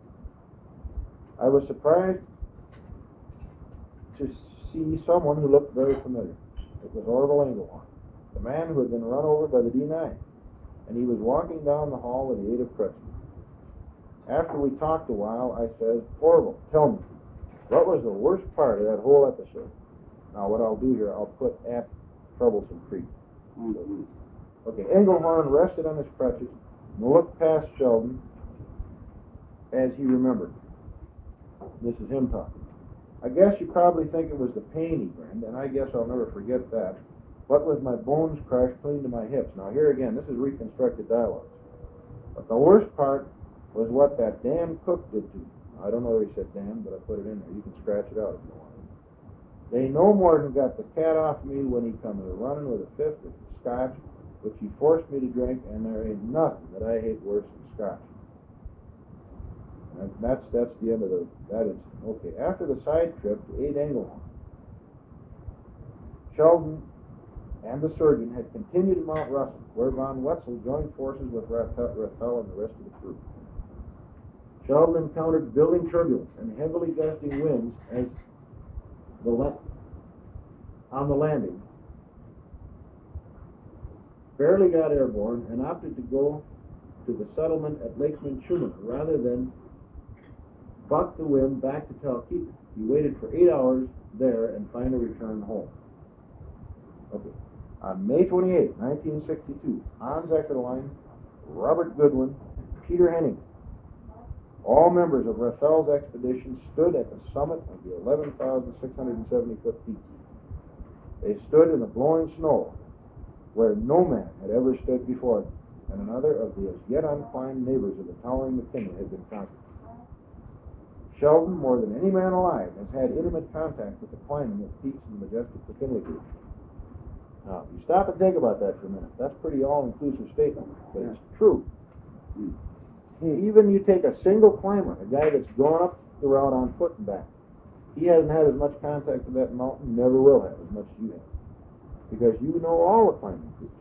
I was surprised to see someone who looked very familiar. It was Orville Engelhorn, the man who had been run over by the D9, and he was walking down the hall with the aid of crutches. After we talked a while, I said, Orville, tell me, what was the worst part of that whole episode? Now, what I'll do here, I'll put at Troublesome Creek. Okay, Engelhorn rested on his crutches and looked past Sheldon as he remembered. This is him talking. I guess you probably think it was the pain, he grinned, and I guess I'll never forget that. What with my bones crushed clean to my hips. Now, here again, this is reconstructed dialogue. But the worst part was what that damn cook did to me. I don't know where he said damn, but I put it in there. You can scratch it out if you want. They no more than got the cat off me when he come running with a fifth of scotch, which he forced me to drink, and there ain't nothing that I hate worse than scotch. And that's the end of that incident. Okay, after the side trip to aid Engelhorn, Sheldon and the surgeon had continued to Mount Russell, where von Wetzel joined forces with Rathel and the rest of the crew. Sheldon encountered building turbulence and heavily gusting winds as on the landing. Barely got airborne and opted to go to the settlement at Lake Minchumina rather than buck the wind back to Talkeetna. He waited for 8 hours there and finally returned home. Okay. On May 28, 1962, Hans Eckerlein, Robert Goodwin, Peter Henning, all members of Rathel's expedition, stood at the summit of the 11,670-foot peak. They stood in the blowing snow where no man had ever stood before them, and another of the as yet unclimbed neighbors of the towering McKinley had been conquered. Sheldon, more than any man alive, has had intimate contact with the climbing of peaks in the majestic McKinley group. Now, if you stop and think about that for a minute, that's a pretty all-inclusive statement, but it's true. Even you take a single climber, a guy that's gone up the route on foot and back, he hasn't had as much contact with that mountain, never will have as much as you have, because you know all the climbing groups.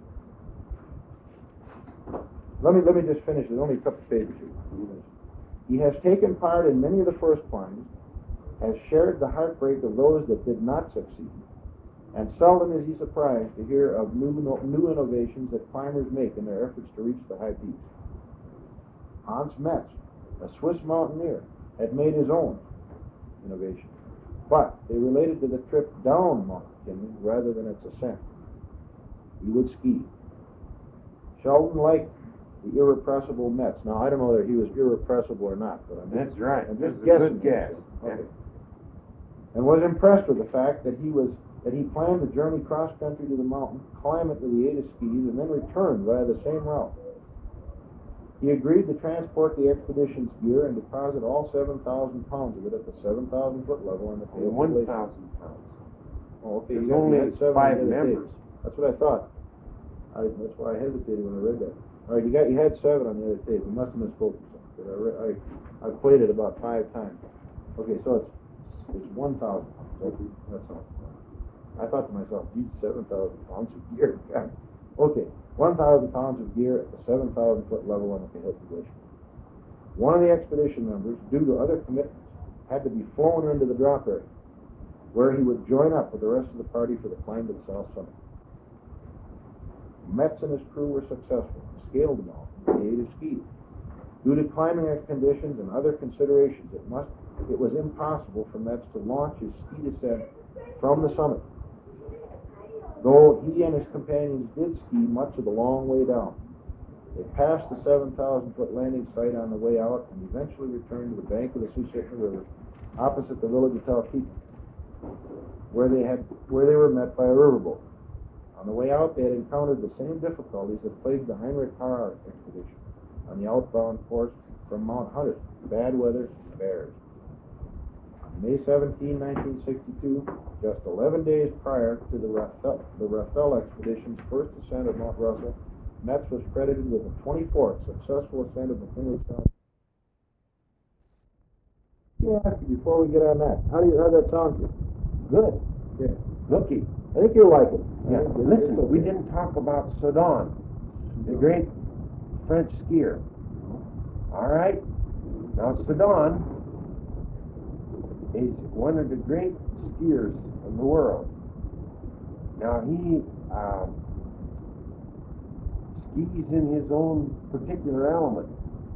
Let me just finish. There's only a couple pages here. He has taken part in many of the first climbs, has shared the heartbreak of those that did not succeed, and seldom is he surprised to hear of new innovations that climbers make in their efforts to reach the high peaks. Hans Metz, a Swiss mountaineer, had made his own innovation, but they related to the trip down Mount McKinley rather than its ascent. He would ski. Sheldon liked the irrepressible Metz. Now, I don't know whether he was irrepressible or not, but That's right. I'm That's just a guessing. good guess. Okay. And was impressed with the fact that he planned to journey cross-country to the mountain, climb it with the aid of skis, and then return via the same route. He agreed to transport the expedition's gear and deposit all 7,000 pounds of it at the 7,000-foot level on the table. 1,000 pounds. Oh, okay. There's you only had 7 5 the other members. day. That's what I thought. That's why I hesitated when I read that. All right, you had 7 on the other tape. You must have misspoke or something. I played it about 5 times. Okay, so it's 1,000. That's all. I thought to myself, geez, 7,000 pounds of gear. God. Okay, 1,000 pounds of gear at the 7,000 foot level on the Cahokia Glacier. One of the expedition members, due to other commitments, had to be flown into the drop area, where he would join up with the rest of the party for the climb to the South Summit. Metz and his crew were successful and scaled the mountain with the aid of skis. Due to climbing conditions and other considerations, it was impossible for Metz to launch his ski descent from the summit, though he and his companions did ski much of the long way down. They passed the 7,000-foot landing site on the way out and eventually returned to the bank of the Susitna River opposite the village of Talkeetna, where they were met by a riverboat. On the way out, they had encountered the same difficulties that plagued the Heinrich Harrer expedition on the outbound course from Mount Hunter: bad weather and bears. On May 17, 1962, just 11 days prior to the Rathel expedition's first ascent of Mount Russell, Metz was credited with the 24th successful ascent of McKinley South. Let me ask you before we get on that, how'd that sound to you? Good. Okay. Looky. I think you'll like it. Yeah. Listen, we didn't talk about Sedan, the great French skier. All right. Now, Sedan is one of the great skiers of the world. Now, he skis in his own particular element.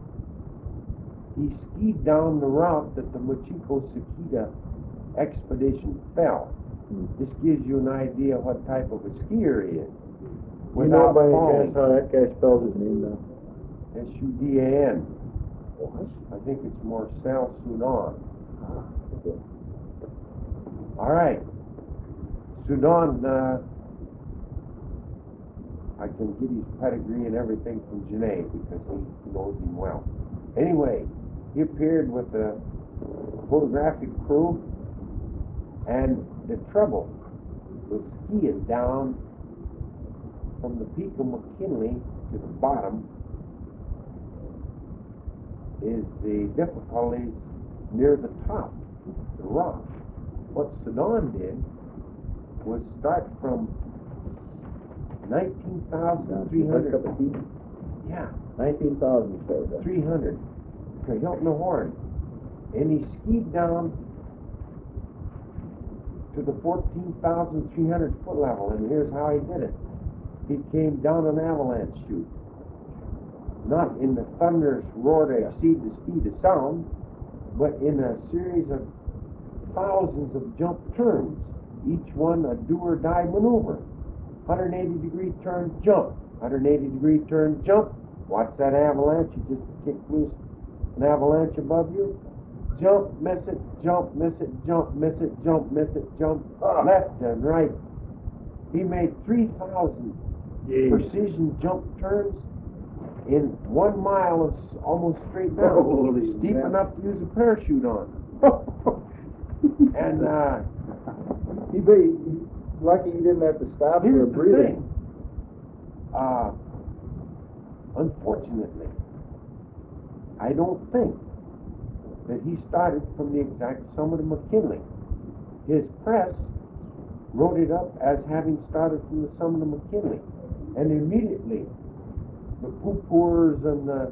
He skied down the route that the Michiko-Sakita expedition fell. This gives you an idea what type of a skier he is. You know by any chance how that guy spells his name now? Sudan. What? I think it's Marcel Sudan. Okay. All right. Sudan, I can get his pedigree and everything from Genet because he knows him well. Anyway, he appeared with a photographic crew, and the trouble with skiing down from the peak of McKinley to the bottom is the difficulties near the top, the rock. What Sedan did was start from 19,300. Cup of tea? Yeah, 19,000 you said. 300 to Hilton Horn, and he skied down to the 14,300 foot level, and here's how he did it. He came down an avalanche chute, not in the thunderous roar to exceed the speed of sound, but in a series of thousands of jump turns, each one a do-or-die maneuver. 180-degree turn, jump. 180-degree turn, jump. Watch that avalanche. You just kick loose an avalanche above you. Jump, miss it, jump, miss it, jump, miss it, jump, miss it, jump, left and right. He made 3,000 precision jump turns in 1 mile of almost straight down. Holy steep man. enough to use a parachute on. And lucky he didn't have to stop for a here's the breathing. thing. Unfortunately, I don't think that he started from the exact summit of McKinley. His press wrote it up as having started from the summit of McKinley. And immediately, the poo-poors and the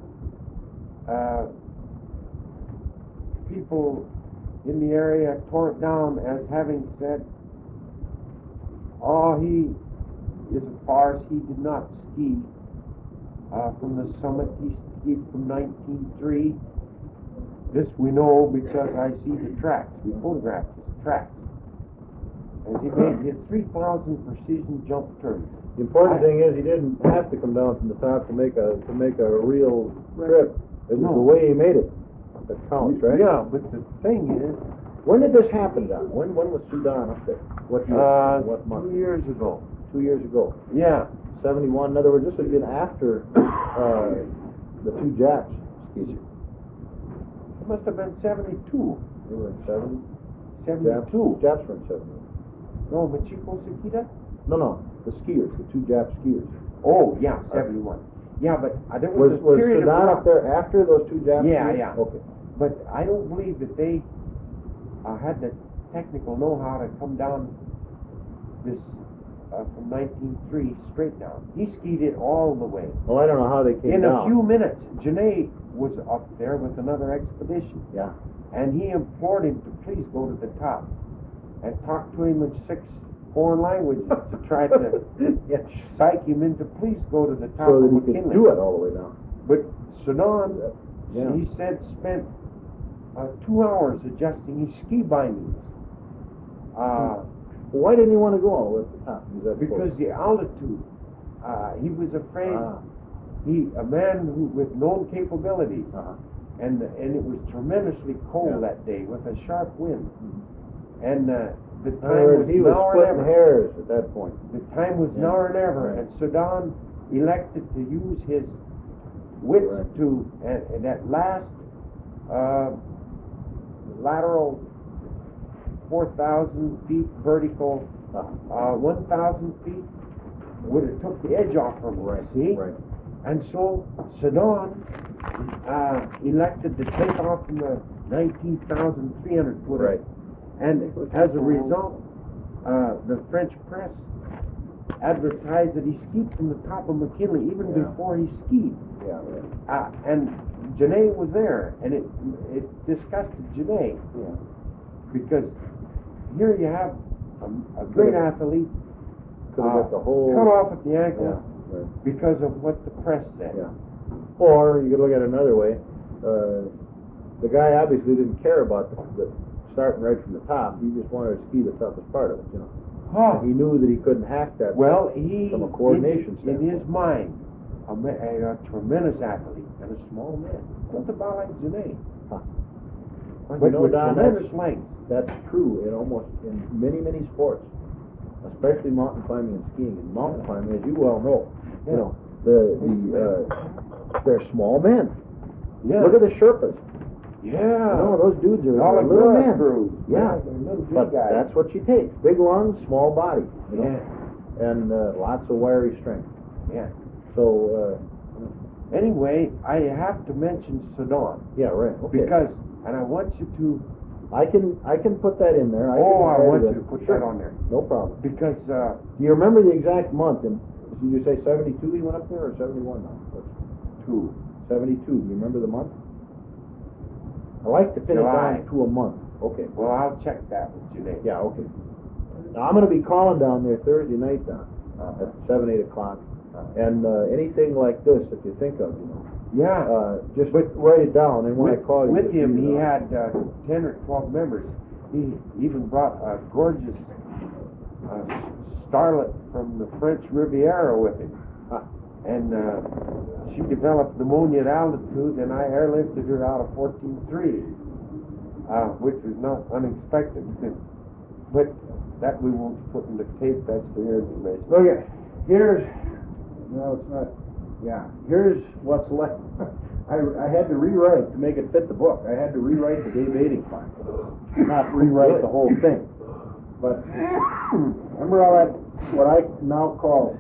people in the area tore it down as having said, oh, he is a farce. He did not ski from the summit. He skied from 1903. This we know because I see the tracks. We photographed his tracks. As he made his 3,000 precision jump turns. The important thing is he didn't have to come down from the top to make a real trip. It was the way he made it that counts, right? Yeah, but the thing is, when did this happen, Don? When was Sudan up there? What year? What month? 2 years ago. 2 years ago. Yeah. 71. In other words, this would have been after the two Japs. Excuse me. It must have been 72. They were in 70. 72. Japs were in 70. No, Michiko Sakita? No. the skiers, the two Jap skiers. Oh, yeah, 71. Yeah, but there was a Was period Sedan of up there after those two Jap Yeah, skiers? yeah. Okay. But I don't believe that they had the technical know-how to come down this from 1903 straight down. He skied it all the way. Well, I don't know how they came In down. a few minutes, Genet was up there with another expedition. Yeah. And he implored him to please go to the top and talk to him in 6 foreign languages to try to Yeah. psych him into please go to the top So of that he could McKinley. do it all the way down. But Sedan, Yeah. he said, spent 2 hours adjusting his ski bindings. Well, why didn't he want to go all the way up the top? Was that Because close? the altitude, he was afraid. Ah. A man with known capabilities, Uh-huh. and it was tremendously cold Yeah. that day with a sharp wind, and the In time other words, was he was now or splitting never. hairs at that point. The time was Yeah. now or never, Right. and Sedan elected to use his wits Correct. to, and that last lateral 4,000 feet vertical, Uh-huh. 1,000 feet would have took the edge off from him. See? Right. And so Sedan elected to take off from the 19,300 footer. Right. And as a result, the French press advertised that he skied from the top of McKinley even Yeah. before he skied. Yeah. Right. And Genet was there, and it disgusted Genet Yeah. because here you have a great athlete Could have got the whole. cut off at the ankle Yeah. Right. because of what the press said. Yeah. Or you could look at it another way. The guy obviously didn't care about the starting right from the top. He just wanted to ski the toughest part of it, you know. Huh. And he knew that he couldn't hack that. Well, he from a coordination in his standpoint. mind, a tremendous athlete and a small man, looked about like Genet, Huh. Well, but you know, with Don, tremendous length. that's true in many sports, especially mountain climbing and skiing. And mountain climbing, as you well know, Yeah. you know, they're small men. Yeah. Look at the Sherpas. Yeah. You know, those dudes are All the little girl men. crews. Yeah. They're little big But guys. that's what she takes. Big lungs, small body. You know? Yeah. And lots of wiry strength. Yeah. So, Anyway, I have to mention Sedan yeah, right. Okay. because, and I want you to. I can put that in there. I can want add you it. to put Sure. that on there No problem. because Do you remember the exact month? And did you say 72 he went up there, or 71 now? What's 72. Do you remember the month? I like to pin July. it down to a month. Okay. Well, I'll check that with you later. Yeah, okay. Now, I'm going to be calling down there Thursday night, Don, at 7, 8 o'clock. And anything like this that you think of, you know, Yeah. just write it down. And when I call you, with just him, read it he out. had 10 or 12 members. He even brought a gorgeous starlet from the French Riviera with him. Huh. And she developed pneumonia at altitude, and I airlifted her out of 14.3, which was not unexpected. But that we won't put in the tape, that's for your information. Okay, no, it's not. Yeah, here's what's left. I had to rewrite to make it fit the book. I had to rewrite the Dave Aiding climb, not rewrite the whole thing. But remember all that what I now call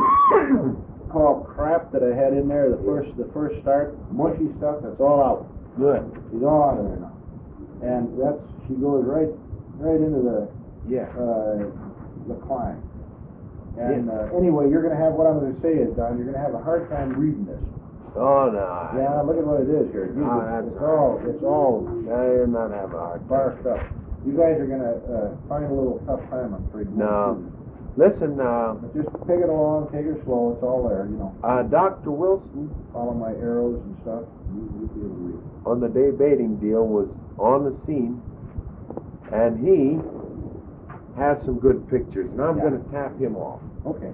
crap that I had in there, the first start, mushy stuff. That's all out. Good. She's all out of there now, and she goes right into the Yeah. the climb. And anyway, you're going to have, what I'm going to say is, Don, you're going to have a hard time reading this. Oh, no. Yeah, look at what it is here. that's It's all I am not having a hard time. bar stuff. You guys are going to find a little tough time, I'm afraid. No. Listen, But just take it along, take it slow. It's all there, you know. Dr. Wilson Follow my arrows and stuff. You'll be able to read. on the Dave Aiding deal was on the scene, and he has some good pictures, and I'm Yeah. going to tap him off. Okay.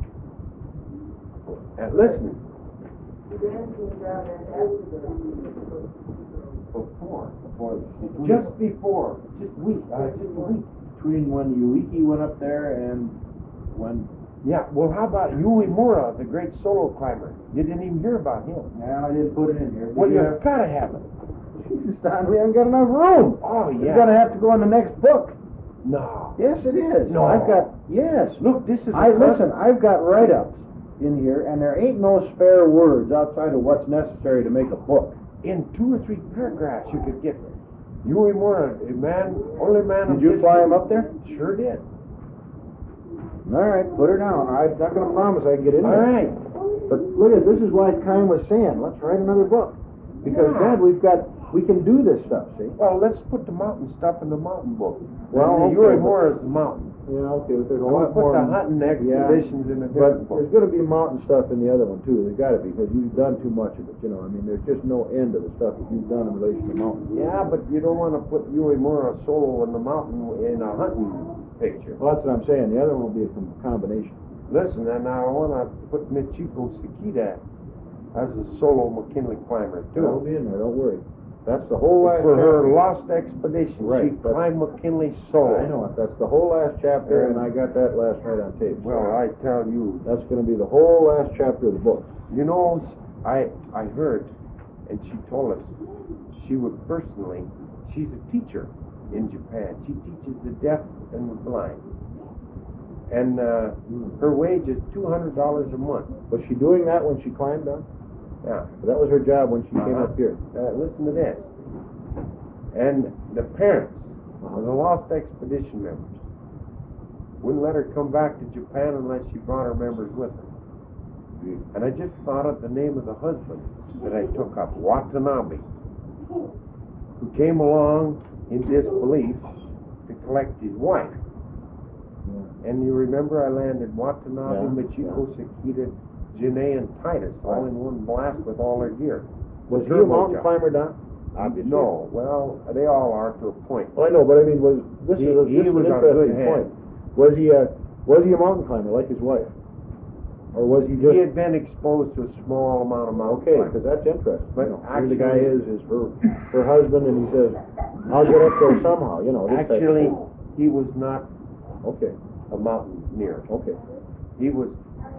And listen, Before just before, just a week. between when Uiki went up there and when. Yeah, well, how about Uemura, the great solo climber? You didn't even hear about him. Yeah, I didn't put it in here. Well, you've got to have it. Jesus, Don, we haven't got enough room. Oh, We're yeah. going to have to go on the next book. No. Yes, it is. No. I've got, yes. Look, this is Listen, I've got write-ups in here, and there ain't no spare words outside of what's necessary to make a book. in 2 or 3 paragraphs you could get Huey Moore, only man. Did you fly him up there? Sure did. All right, put her down. I'm not going to promise I can get in All there. right. But look at this is why Kine was saying, let's write another book. Because, Yeah. Dad, we can do this stuff, see? Well, let's put the mountain stuff in the mountain book. Well, And the okay, Huey but- Moore is the mountain. Yeah, okay, but there's a We'll lot put more. the hunting expeditions in a But different there's book. going to be mountain stuff in the other one, too. There's got to be, because you've done too much of it, you know. I mean, there's just no end to the stuff that you've done in relation to mountains. Yeah, but you don't want to put Huey Moore a solo in the mountain in a hunting picture. Well, that's what I'm saying. The other one will be a combination. Listen, and I want to put Michiko Sakita as a solo McKinley climber, It'll too. be in there, don't worry. That's the whole last For her chapter. lost expedition, Right, she that's- climbed McKinley solo. I know it. That's the whole last chapter, and I got that last night on tape. Well, I tell you, That's going to be the whole last chapter of the book. you know, I heard, and she told us she would personally, she's a teacher in Japan. She teaches the deaf and the blind. And her wage is $200 a month. Was she doing that when she climbed down? Yeah. That was her job when she came Uh-huh. up here. Listen to this. And the parents of the lost expedition members wouldn't let her come back to Japan unless she brought her members with her. And I just thought of the name of the husband that I took up, Watanabe, who came along in disbelief to collect his wife. And you remember I landed Watanabe, Yeah, Michiko, Sakita, Janae, and Titus all in one blast with all their gear. Was he a Turbo mountain jump. climber, Don? Obviously. No, well, they all are to a point. Well, I know, but I mean, this He is an was a interesting good hand. point. Was he a mountain climber like his wife, or was he just He had been exposed to a small amount of mountain okay? climbing. Because that's interesting. But you know, here the guy actually- is her husband, and he says, "I'll get up there somehow." You know, this type of Actually, thing. he was not Okay, a mountaineer. okay. He was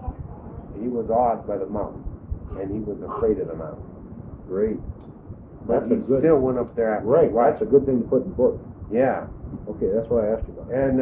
awed by the mountain, and he was afraid of the mountain. Great. But That's a he good. still went up there after Right. his wife. That's a good thing to put in the book. Yeah. Okay, that's why I asked you about it. And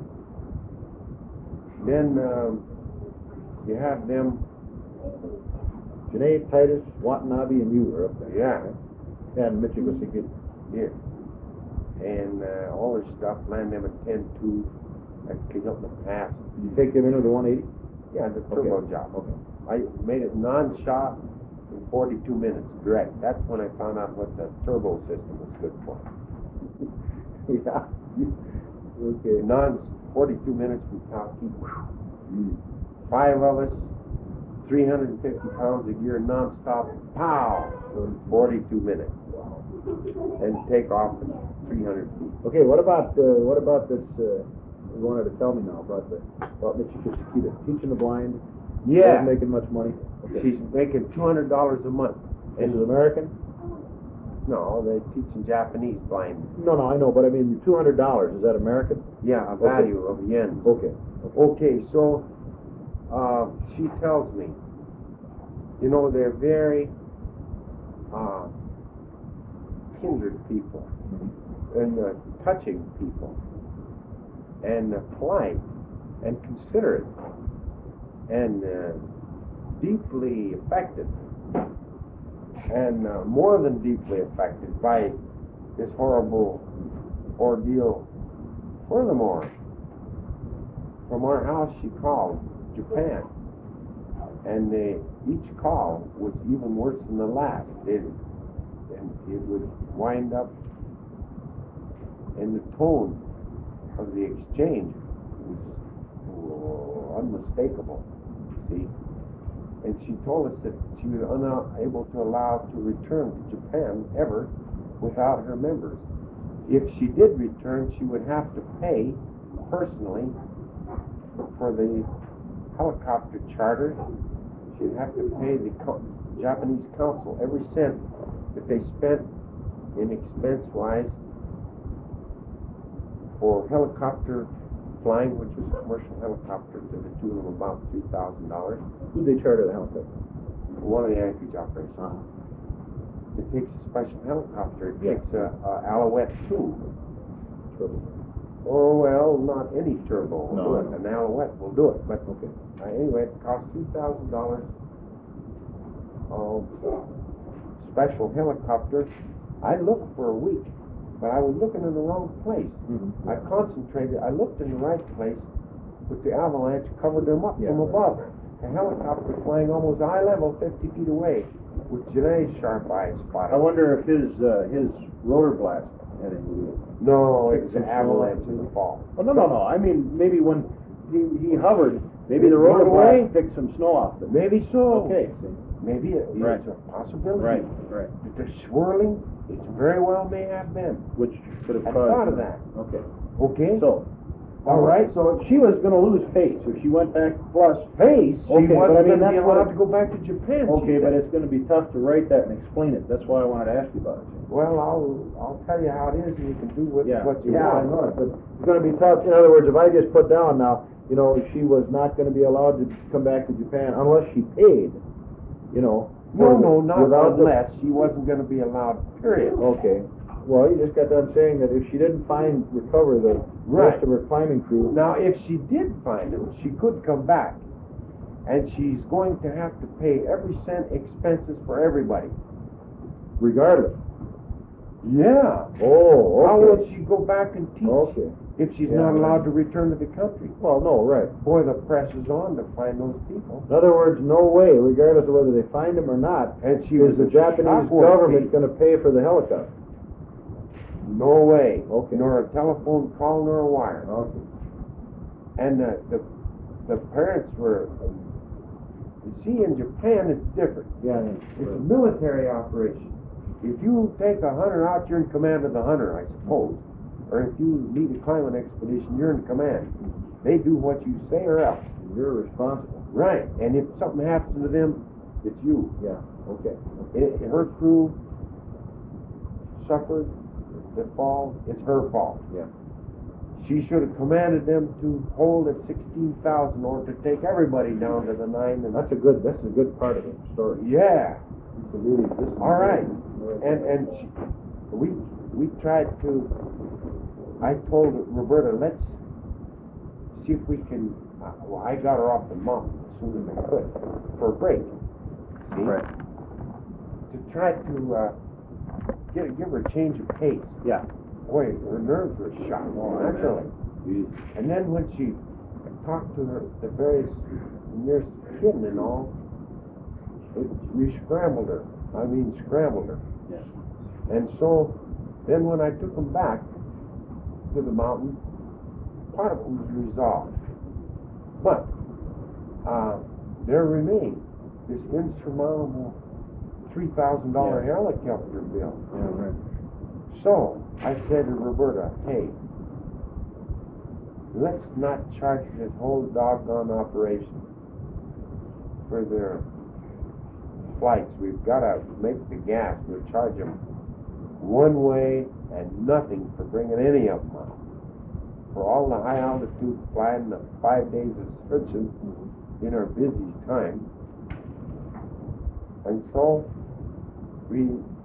then you have them, Janae, Titus, Watanabe, and you were up there. yeah, And Michiko Sakita. here. And all their stuff, land them at 10-2, at Kigiltna Pass. Did you take them into the 180? Yeah, the turbo Okay. job. Okay. I made it non-shot in 42 minutes, direct. That's when I found out what the turbo system was good for. Yeah. Okay. 42 minutes from Talkeet. 5 of us, 350 pounds a year, non-stop, pow, for 42 minutes. And take off at 300 feet. Okay, what about this? You wanted to tell me now about Michiko Sakita teaching the blind. Yeah, Not making much money. Okay. she's making $200 a month. This is American? No, they're teaching Japanese blind. No, I know, but I mean, the $200 is that American? Yeah, a Okay. value of yen. Okay. Okay, so she tells me, you know, they're very kindred people and touching people and polite and considerate and deeply affected and more than deeply affected by this horrible ordeal. Furthermore, from our house she called Japan, and each call was even worse than the last. And it would wind up, and the tone of the exchange was unmistakable, see? And she told us that she was unable to allow to return to Japan ever without her members. If she did return, she would have to pay personally for the helicopter charter. She'd have to pay the Japanese consul every cent that they spent in expense-wise for helicopter flying, which was a commercial helicopter to the tune of about $3,000. Who'd they charter the helicopter? One of the Anchorage operations. Uh-huh. It takes a special helicopter. It Yeah. takes a Alouette 2. Terrible. Oh, well, not any turbo will No, do it. no. An Alouette will do it. But Okay. anyway, it cost $2,000. Special helicopter. I looked for a week, but I was looking in the wrong place. Mm-hmm. I concentrated. I looked in the right place, but the avalanche covered them up Yeah, from right. above. A helicopter flying almost eye level, 50 feet away, with Janae's sharp eyes spotted. I wonder if his rotor blast had anything to do with it. No, Kicked it's some an snow avalanche up. in the fall. Oh, no. I mean, maybe when he hovered, maybe the rotor Rode away? blast picked some snow off them. Maybe so. Okay. See. Maybe it's Right. a possibility. Right. But the swirling, it very well may have been. Which could have I caused. thought of that. Okay. Okay. So. All right. So she was going to lose face if she went back plus. Face. Okay, She but wasn't I mean, going to be that's what allowed it- to go back to Japan. she Okay, but said. it's going to be tough to write that and explain it. That's why I wanted to ask you about it. Well, I'll tell you how it is, and you can do what you I want. know it, but it's gonna be tough. In other words, if I just put down now, you know, she was not gonna be allowed to come back to Japan unless she paid, you know. No, not without the- unless she wasn't going to be allowed. Period. Okay. Well, you just got done saying that if she didn't recover the Right. rest of her climbing crew. Now, if she did find him, she could come back, and she's going to have to pay every cent expenses for everybody. Regardless. Yeah. Oh, How will okay. she go back and teach Okay. if she's Yeah, not allowed right. to return to the country? Well, no, right. Boy, the press is on to find those people. In other words, no way, regardless of whether they find him or not, And she is was the a Japanese shopwork government thief. going to pay for the helicopter. No way. Okay. Nor a telephone call, nor a wire. Okay. And the parents were. You see, in Japan, it's different. Yeah. It's a military operation. If you take a hunter out, you're in command of the hunter, I suppose. Or if you lead a climbing expedition, you're in command. They do what you say or else. You're responsible. Right. And if something happens to them, it's you. Yeah. Okay. Her crew suffered the fall. It's her fault. Yeah. She should have commanded them to hold at 16,000 or to take everybody down to the 9. And That's a good part of the story. yeah. It's a really, this is All right. really- And we tried to. I told Roberta, let's see if we can. Well, I got her off the mountain as soon as I could for a break. See? Right. To try to give her a change of pace. Yeah. Boy, her nerves were shot. Naturally. Geez. And then when she talked to the various nearest kin and all, we scrambled her. I mean, scrambled her. Yeah. And so, then when I took them back to the mountain, part of it was resolved. But there remained this insurmountable $3,000 Yeah. helicopter bill. Yeah, right. So, I said to Roberta, hey, let's not charge this whole doggone operation for their flights. We've got to make the gas. We'll charge them one way and nothing for bringing any of them out. For all the high altitude flying, the 5 days of searching in our busy time. And so we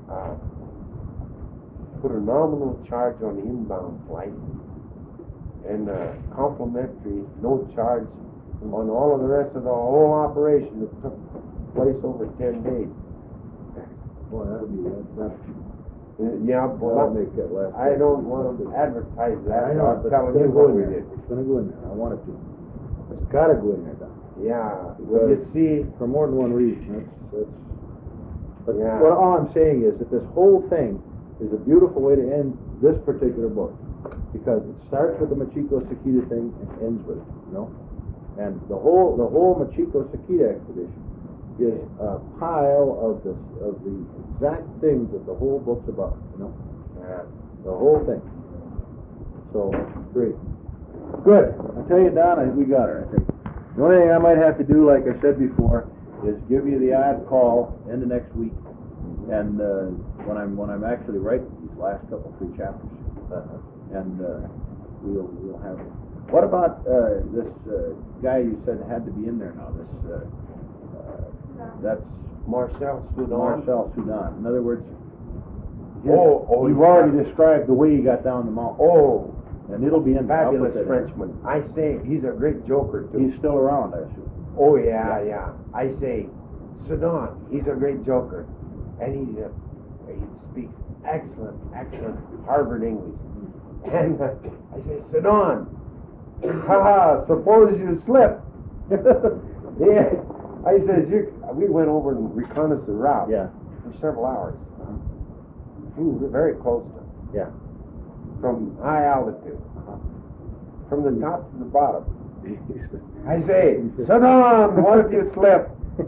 put a nominal charge on the inbound flight and complimentary, no charge on all of the rest of the whole operation that took place over 10 days. Boy, that would be that. Yeah, That'll well, make it last. I don't want to advertise that. I know, I'm but telling it's you gonna go what in we there. did. It's gonna go in there. I want it to. It's gotta go in there, Doc. Yeah, well, you see, For more than one reason. That's. But Yeah. what all I'm saying is that this whole thing is a beautiful way to end this particular book, because it starts with the Machiko Sakita thing and ends with it. You know, and the whole Machiko Sakita expedition is a pile of the exact things that the whole book's about. You know, the whole thing. So great. Good. I tell you, Don, we got her. I think the only thing I might have to do, like I said before, is give you the odd call end of next week, and when I'm actually writing these last couple 3 chapters, and we'll have. What about this guy you said had to be in there now? This that's Marcel Sudan. Marcel Sudan. In other words, Oh, you've he's already got- described the way he got down the mountain. Oh, And it'll be in there. I'll put Fabulous that in. Frenchman. I say, he's a great joker, too. He's still around, I assume. Oh, yeah. I say, Sedan, he's a great joker. And he speaks excellent Harvard English. And I say, Sedan, haha, suppose you slip. Yeah. I says, we went over and reconnaissed the route Yeah. for several hours. We were very close to him. Yeah. From high altitude. From the top to the bottom. I say, Sedan, what if you slip?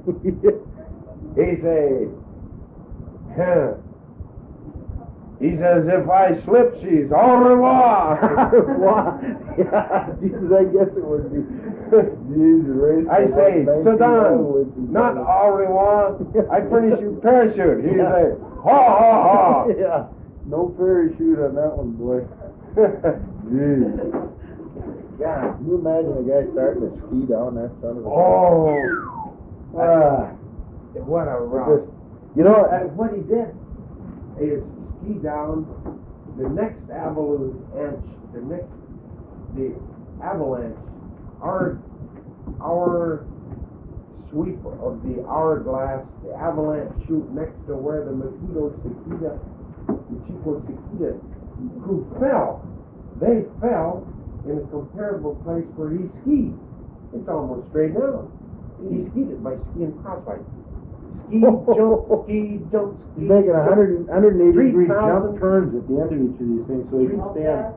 He say, huh. He says, if I slip, she's au revoir. Yeah, Jesus, I guess it would be. Jesus, I say, Sedan, not au revoir. I furnish you parachute. He say, ha ha ha. Yeah, no parachute on that one, boy. Jeez. God, can you imagine a guy starting to ski down that son of a... What a route. You know, And what he did is ski down the next avalanche, our sweep of the hourglass, the avalanche chute next to where the Chico Cicada crew fell. They fell in a comparable place where he skied. It's almost straight down. He skied it by skiing crosswise. Ski, jump, ski, jump, ski. he's making 180 degree 3,000 jump turns at the end of each of these things, so he can stand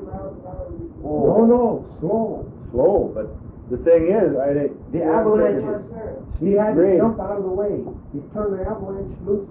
No, slow. slow. But the thing is, The avalanche, he had to great. jump out of the way. He turned the avalanche loose.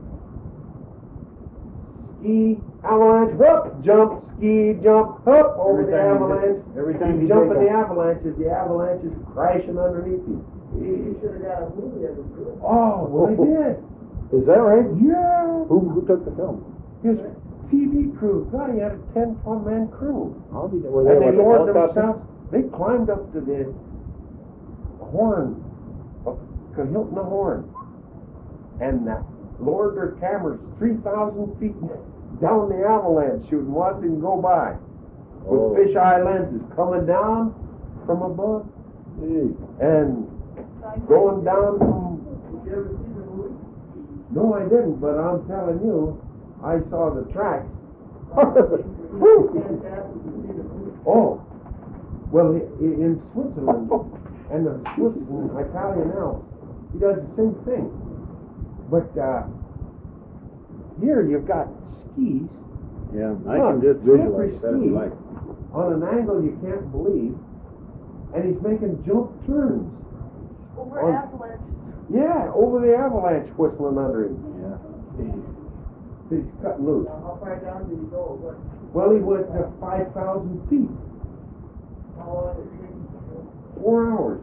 Ski, avalanche, whoop, jump, ski, jump, whoop, over the avalanche. Every time He's you jumping take the avalanche is crashing underneath him. He should have got a movie of it. Oh, well, he did. Is that right? Yeah. Who took the film? His TV crew. God, he had a 10-man crew. Were And they like lowered helicopter? themselves. They climbed up to the horn of Kahiltna Horn and lowered their cameras 3,000 feet down the avalanche chute and watched him go by with fisheye lenses coming down from above and going down from... Did you ever see the movie? No, I didn't, but I'm telling you, I saw the tracks. Fantastic to see the movie. Oh, well, in Switzerland and the Swiss and Italian Alps, he does the same thing. But here you've got skis Yeah, I can just visualize that if you like. on an angle you can't believe, and he's making jump turns. Over On- avalanche. Yeah, over the avalanche whistling under him. Yeah. He's cutting loose. How far down did he go? What? Well, he went to 5,000 feet, How long did it take? 4 hours.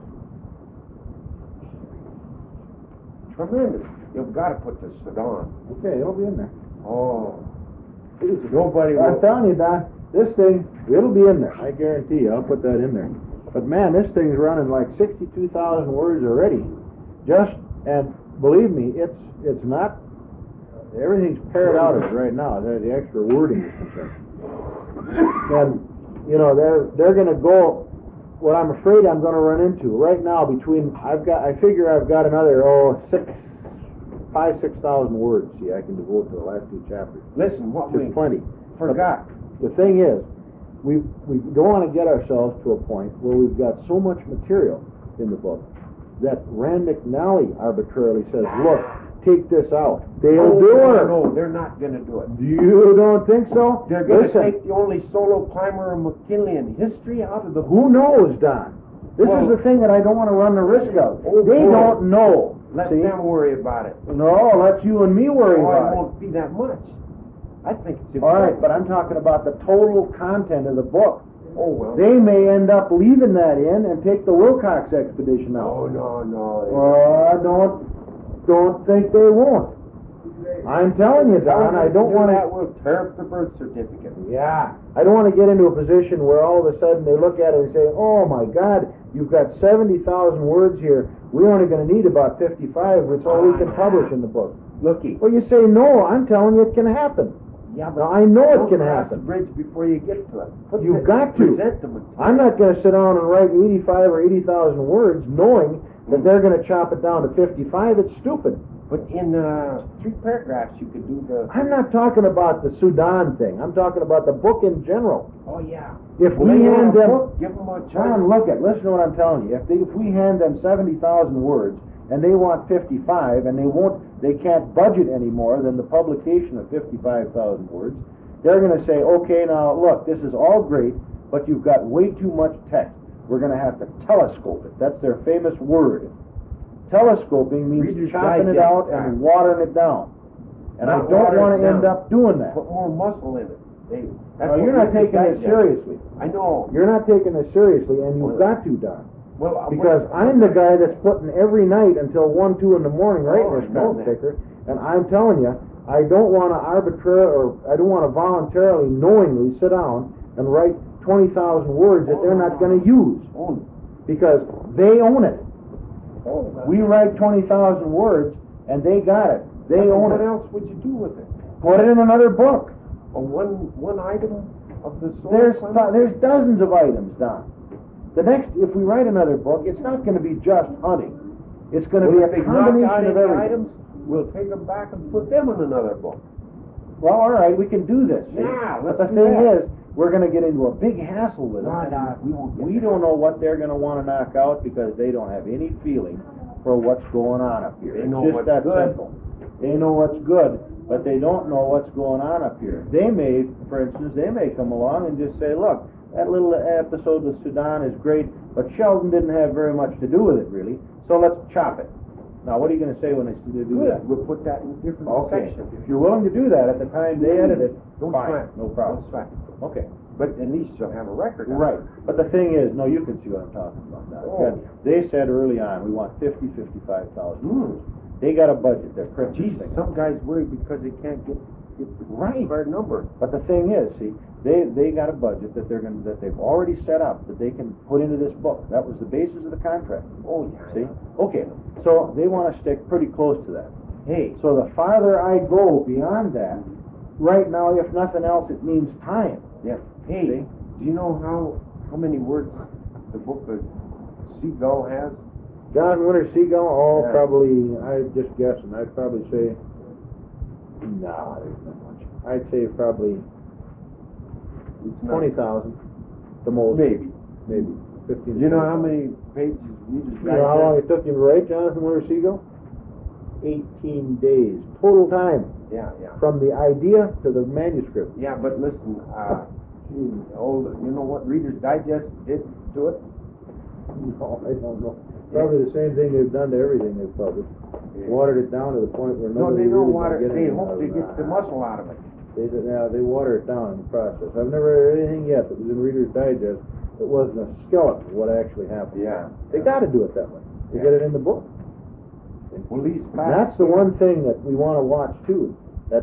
Tremendous. You've got to put the Sedan. Okay, it'll be in there. Oh. Nobody I'm will. telling you, Don, this thing, it'll be in there. I guarantee you, I'll put that in there. But man, this thing's running like 62,000 words already. And believe me, it's not, everything's paired out of it right now. The extra wording is concerned. And, you know, they're going to go, what I'm afraid I'm going to run into right now I figure I've got another, 5,000-6,000 words, see, I can devote to the last 2 chapters. Listen, what we There's plenty. forgot. The thing is, we don't want to get ourselves to a point where we've got so much material in the book that Rand McNally arbitrarily says, look, take this out. They'll do it. No, they're not going to do it. You don't think so? They're going to Listen, take the only solo climber of McKinley in history out of the book. who knows, Don? This Well- is the thing that I don't want to run the risk of. Oh, They boy. don't know. Let See? them worry about it. No, let you and me worry Oh, it about it. won't be that much. I think it's All right, important. but I'm talking about the total content of the book. Oh, well. They may end up leaving that in and take the Wilcox expedition out. Oh, no. Don't think they won't. I'm telling you, Don, I don't want that to. will tear up the birth certificate. Yeah, I don't want to get into a position where all of a sudden they look at it and say, "Oh my God, you've got 70,000 words here. We're only going to need about 55. It's all we can publish in the book." Looky, Well, you say no. I'm telling you, it can happen. Yeah, Now, I know it don't can cross the happen. bridge before you get to it. You've got to. Present the material. I'm not gonna sit down and write 85 or 80,000 words knowing that they're gonna chop it down to 55. It's stupid. But in 3 paragraphs, you could do the. I'm not talking about the Sudan thing. I'm talking about the book in general. Oh yeah. If Well, we they want hand a them, book, give them a choice. John, listen to what I'm telling you. If we hand them 70,000 words and they want 55 and they can't budget any more than the publication of 55,000 words, they're going to say, okay, now look, this is all great, but you've got way too much text. We're going to have to telescope it. That's their famous word. Telescoping means Reader's chopping it Digest out time. and watering it down. And I Not don't water want it to end down. up doing that. Put more muscle in it. That's No, what you're not Reader's taking this Digest. seriously. I know. You're not taking this seriously, and you've got to, Don. Well, Because I'm the guy that's putting every night until 1, 2 in the morning writing Oh, this I know crap that. ticker, and I'm telling you, I don't want to I don't want to voluntarily, knowingly sit down and write 20,000 words that Oh, they're no, not no. going to use, Oh, because they own it. oh, We write 20,000 words, and they got it. They own What it. else would you do with it? Put it in another book. One item of the soul There's cleansing? there's dozens of items, Don. If we write another book, it's not going to be just hunting. It's going to Well, be if a they knock out combination of any everything. items, we'll take them back and put them in another book. Well, all right, we can do this. see? Yeah, but let's the do thing that. is, we're going to get into a big hassle with it. We won't get We there. don't know what they're going to want to knock out because they don't have any feeling for what's going on up here. They It's know just what's that good. simple. They know what's good, but they don't know what's going on up here. They may, for instance, come along and just say, look, that little episode with Sudan is great, but Sheldon didn't have very much to do with it, really, so let's chop it. Now, what are you going to say when they do that? Good, we'll put that in a different Okay, section. if you're willing to do that at the time they edit it, Don't fine, sweat. no problem. Don't sweat. Okay, But at least you'll have a record. of it. right. But the thing is, no, you can see what I'm talking about now. Oh. They said early on, we want 55,000. Hmm. They got a budget, they're printing Geez, things. some guys worry because they can't get the Right. right number. But the thing is, see, they got a budget that they've already set up that they can put into this book. That was the basis of the contract. Oh, yeah. See? Okay, so they want to stick pretty close to that. Hey, So the farther I go beyond that, right now, if nothing else, it means time. yeah. Hey, See? do you know how many words the book of Seagull has? John Winter Seagull, Yeah. probably, I'm just guessing, I'd probably say, no, there's not much. I'd say probably It's not- 20,000, the most. Maybe. Maybe 15. Do you know how many pages Reader's You know how long Digest? it took you to write Jonathan Winter Seagull? 18 days, total time, Yeah, yeah. from the idea to the manuscript. Yeah, but listen, you know what Reader's Digest did to it? No, I don't know. Probably the same thing they've done to everything they've published. Watered it down to the point where No, nobody they don't really water. can get They anything out hope of to it. get the muscle out of it. They water it down in the process. I've never read anything yet that was in Reader's Digest that wasn't a skeleton of what actually happened. Yeah. They got to do it that way. They Yeah. get it in the book. Well, these And facts. that's the one thing that we want to watch too. That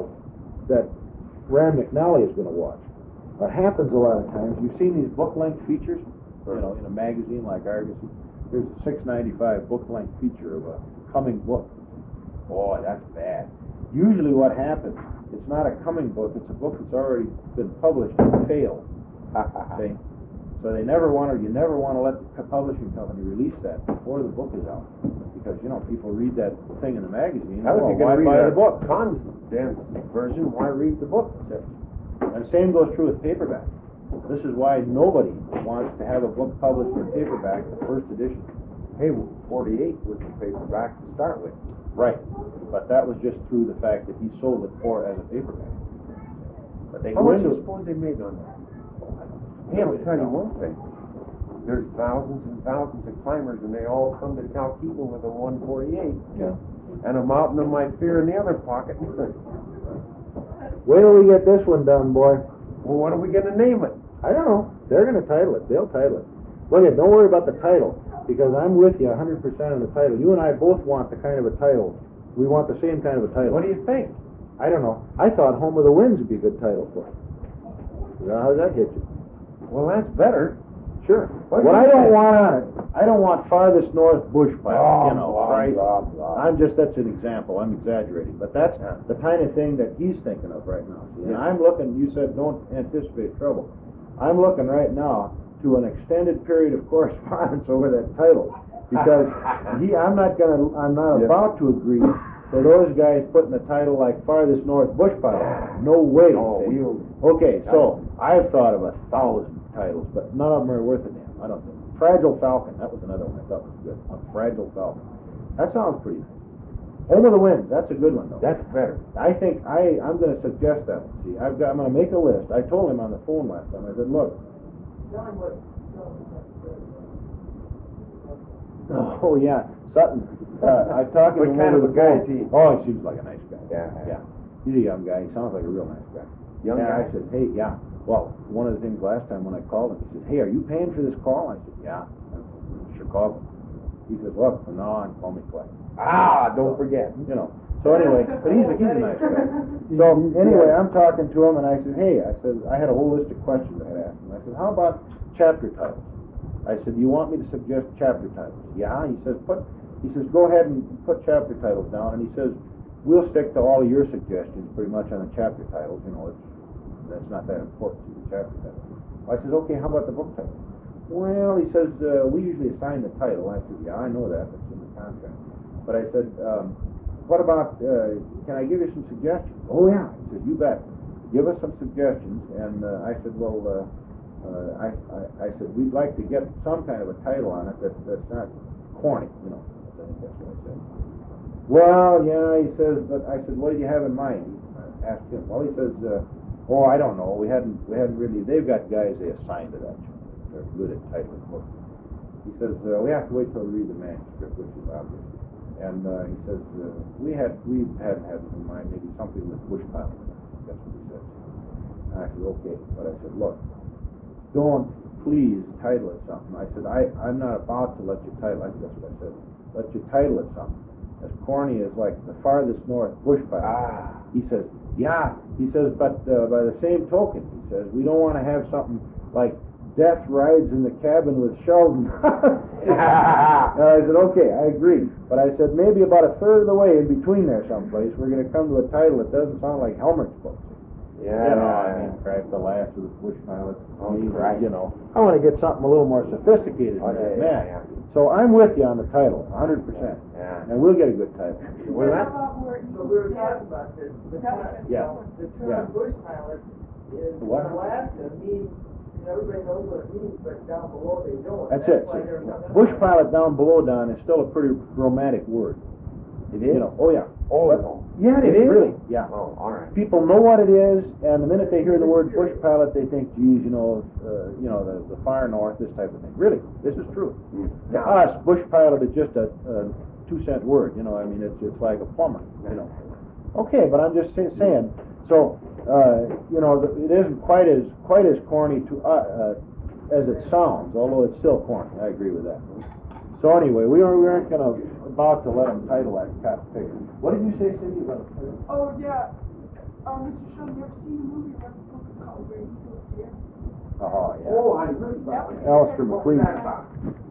Rand McNally is going to watch. What happens a lot of times, you've seen these book-length features, you know, in a magazine like Argus. There's a $6.95 book-length feature of a coming book. Boy, that's bad. Usually, what happens, it's not a coming book; it's a book that's already been published and failed. See? So you never want to let the publishing company release that before the book is out, because people read that thing in the magazine. How well, if you're why going to buy read the book? a condensed version? Why read the book? And the same goes true with paperback. This is why nobody wants to have a book published in paperback, the first edition. Hey, 48 was the paperback to start with. Right. But that was just through the fact that he sold it as a paperback. But they How go much do into you suppose they made on that? Hey, I'll tell you one thing. There's thousands and thousands of climbers, and they all come to Talkeetna with a 148. Yeah. And a mountain of my fear in the other pocket. Wait till we get this one done, boy. Well, what are we going to name it? I don't know. They're going to title it. They'll title it. Look, don't worry about the title, because I'm with you 100% on the title. You and I both want the kind of a title. We want the same kind of a title. What do you think? I don't know. I thought Home of the Winds would be a good title for it. Now, how's that hit you? Well, that's better. Sure. What I don't want on it, I don't want farthest north bush pile, you know, right? I'm just, that's an example, I'm exaggerating, but that's the kind of thing that he's thinking of right now. See? And I'm looking, you said don't anticipate trouble. I'm looking right now to an extended period of correspondence over that title, because I'm not about to agree for those guys putting a title like farthest north bush pile. No way. Okay, so I've thought of 1,000 titles, but none of them are worth a damn. I don't think. Fragile Falcon, that was another one I thought was good. A Fragile Falcon. That sounds pretty nice. Home of the Winds, that's a good one though. That's better. I think I'm going to suggest that one. See, I'm going to make a list. I told him on the phone last time. I said, look. Oh yeah, Sutton. I talked to him over the phone. Oh, he seems like a nice guy. Yeah. He's a young guy. He sounds like a real nice guy. Young guy. I said, hey, yeah. Well, one of the things last time when I called him, he said, hey, are you paying for this call? I said, yeah. Chicago. He says, look, from now on, call me Clay. Don't forget. You know. So anyway, but he's a nice guy. So anyway, I'm talking to him, and I said, hey, I had a whole list of questions I had asked him. I said, how about chapter titles? I said, do you want me to suggest chapter titles? Yeah. He says, go ahead and put chapter titles down. And he says, we'll stick to all of your suggestions pretty much on the chapter titles. You know, that's not that important to the chapter title. I said, okay, how about the book title? Well, he says, we usually assign the title. I said, yeah, I know that. That's in the contract. But I said, what about, can I give you some suggestions? Oh, yeah. He said, you bet. Give us some suggestions. And I said, well, I said, we'd like to get some kind of a title on it that's not corny, you know. I think that's what I said. Well, yeah, he says, but I said, what do you have in mind? I asked him. Well, he says, oh, I don't know. We hadn't really. They've got guys they assign to that. They're good at titling books. He says we have to wait till we read the manuscript, which is obvious. And he says we hadn't had in mind maybe something with bush piling. That's what he said. And I said okay, but I said look, don't please title it something. I said I'm not about to let you title. I think that's what I said. Let you title it something as corny as like the farthest north bush pile. He says. Yeah, he says, but by the same token, he says, we don't want to have something like Death Rides in the Cabin with Sheldon. I said, okay, I agree. But I said, maybe about a third of the way in between there someplace, we're going to come to a title that doesn't sound like Helmer's book. Yeah, you know, I mean, Crack the Last of the Bush Pilots. You know, I want to get something a little more sophisticated than that, man. Yeah. So I'm with you on the title, 100%. Yeah. And we'll get a good title. Well, so we were talking about this. The term bush pilot is in Alaska means, everybody knows what it means, but down below they don't. That's it. Bush pilot down below, Don, is still a pretty romantic word. It is? You know, oh yeah. Oh, yeah, it is. Really? Yeah. Oh, all right. People know what it is, and the minute they hear the word bush pilot, they think, geez, the far north, this type of thing. Really, this is true. To us, bush pilot is just a 2-cent word. You know, I mean, it's like a plumber. You know. Okay, but I'm just saying. So, it isn't quite as corny to as it sounds, although it's still corny. I agree with that. So anyway, we aren't about to let them title that cat picture. What did you say, Cindy, about it? Oh, yeah. Mr. Sheldon, you ever seen a movie where the book is called Where Eagles Dare? Oh, yeah. Oh, I heard about it. Alistair McQueen.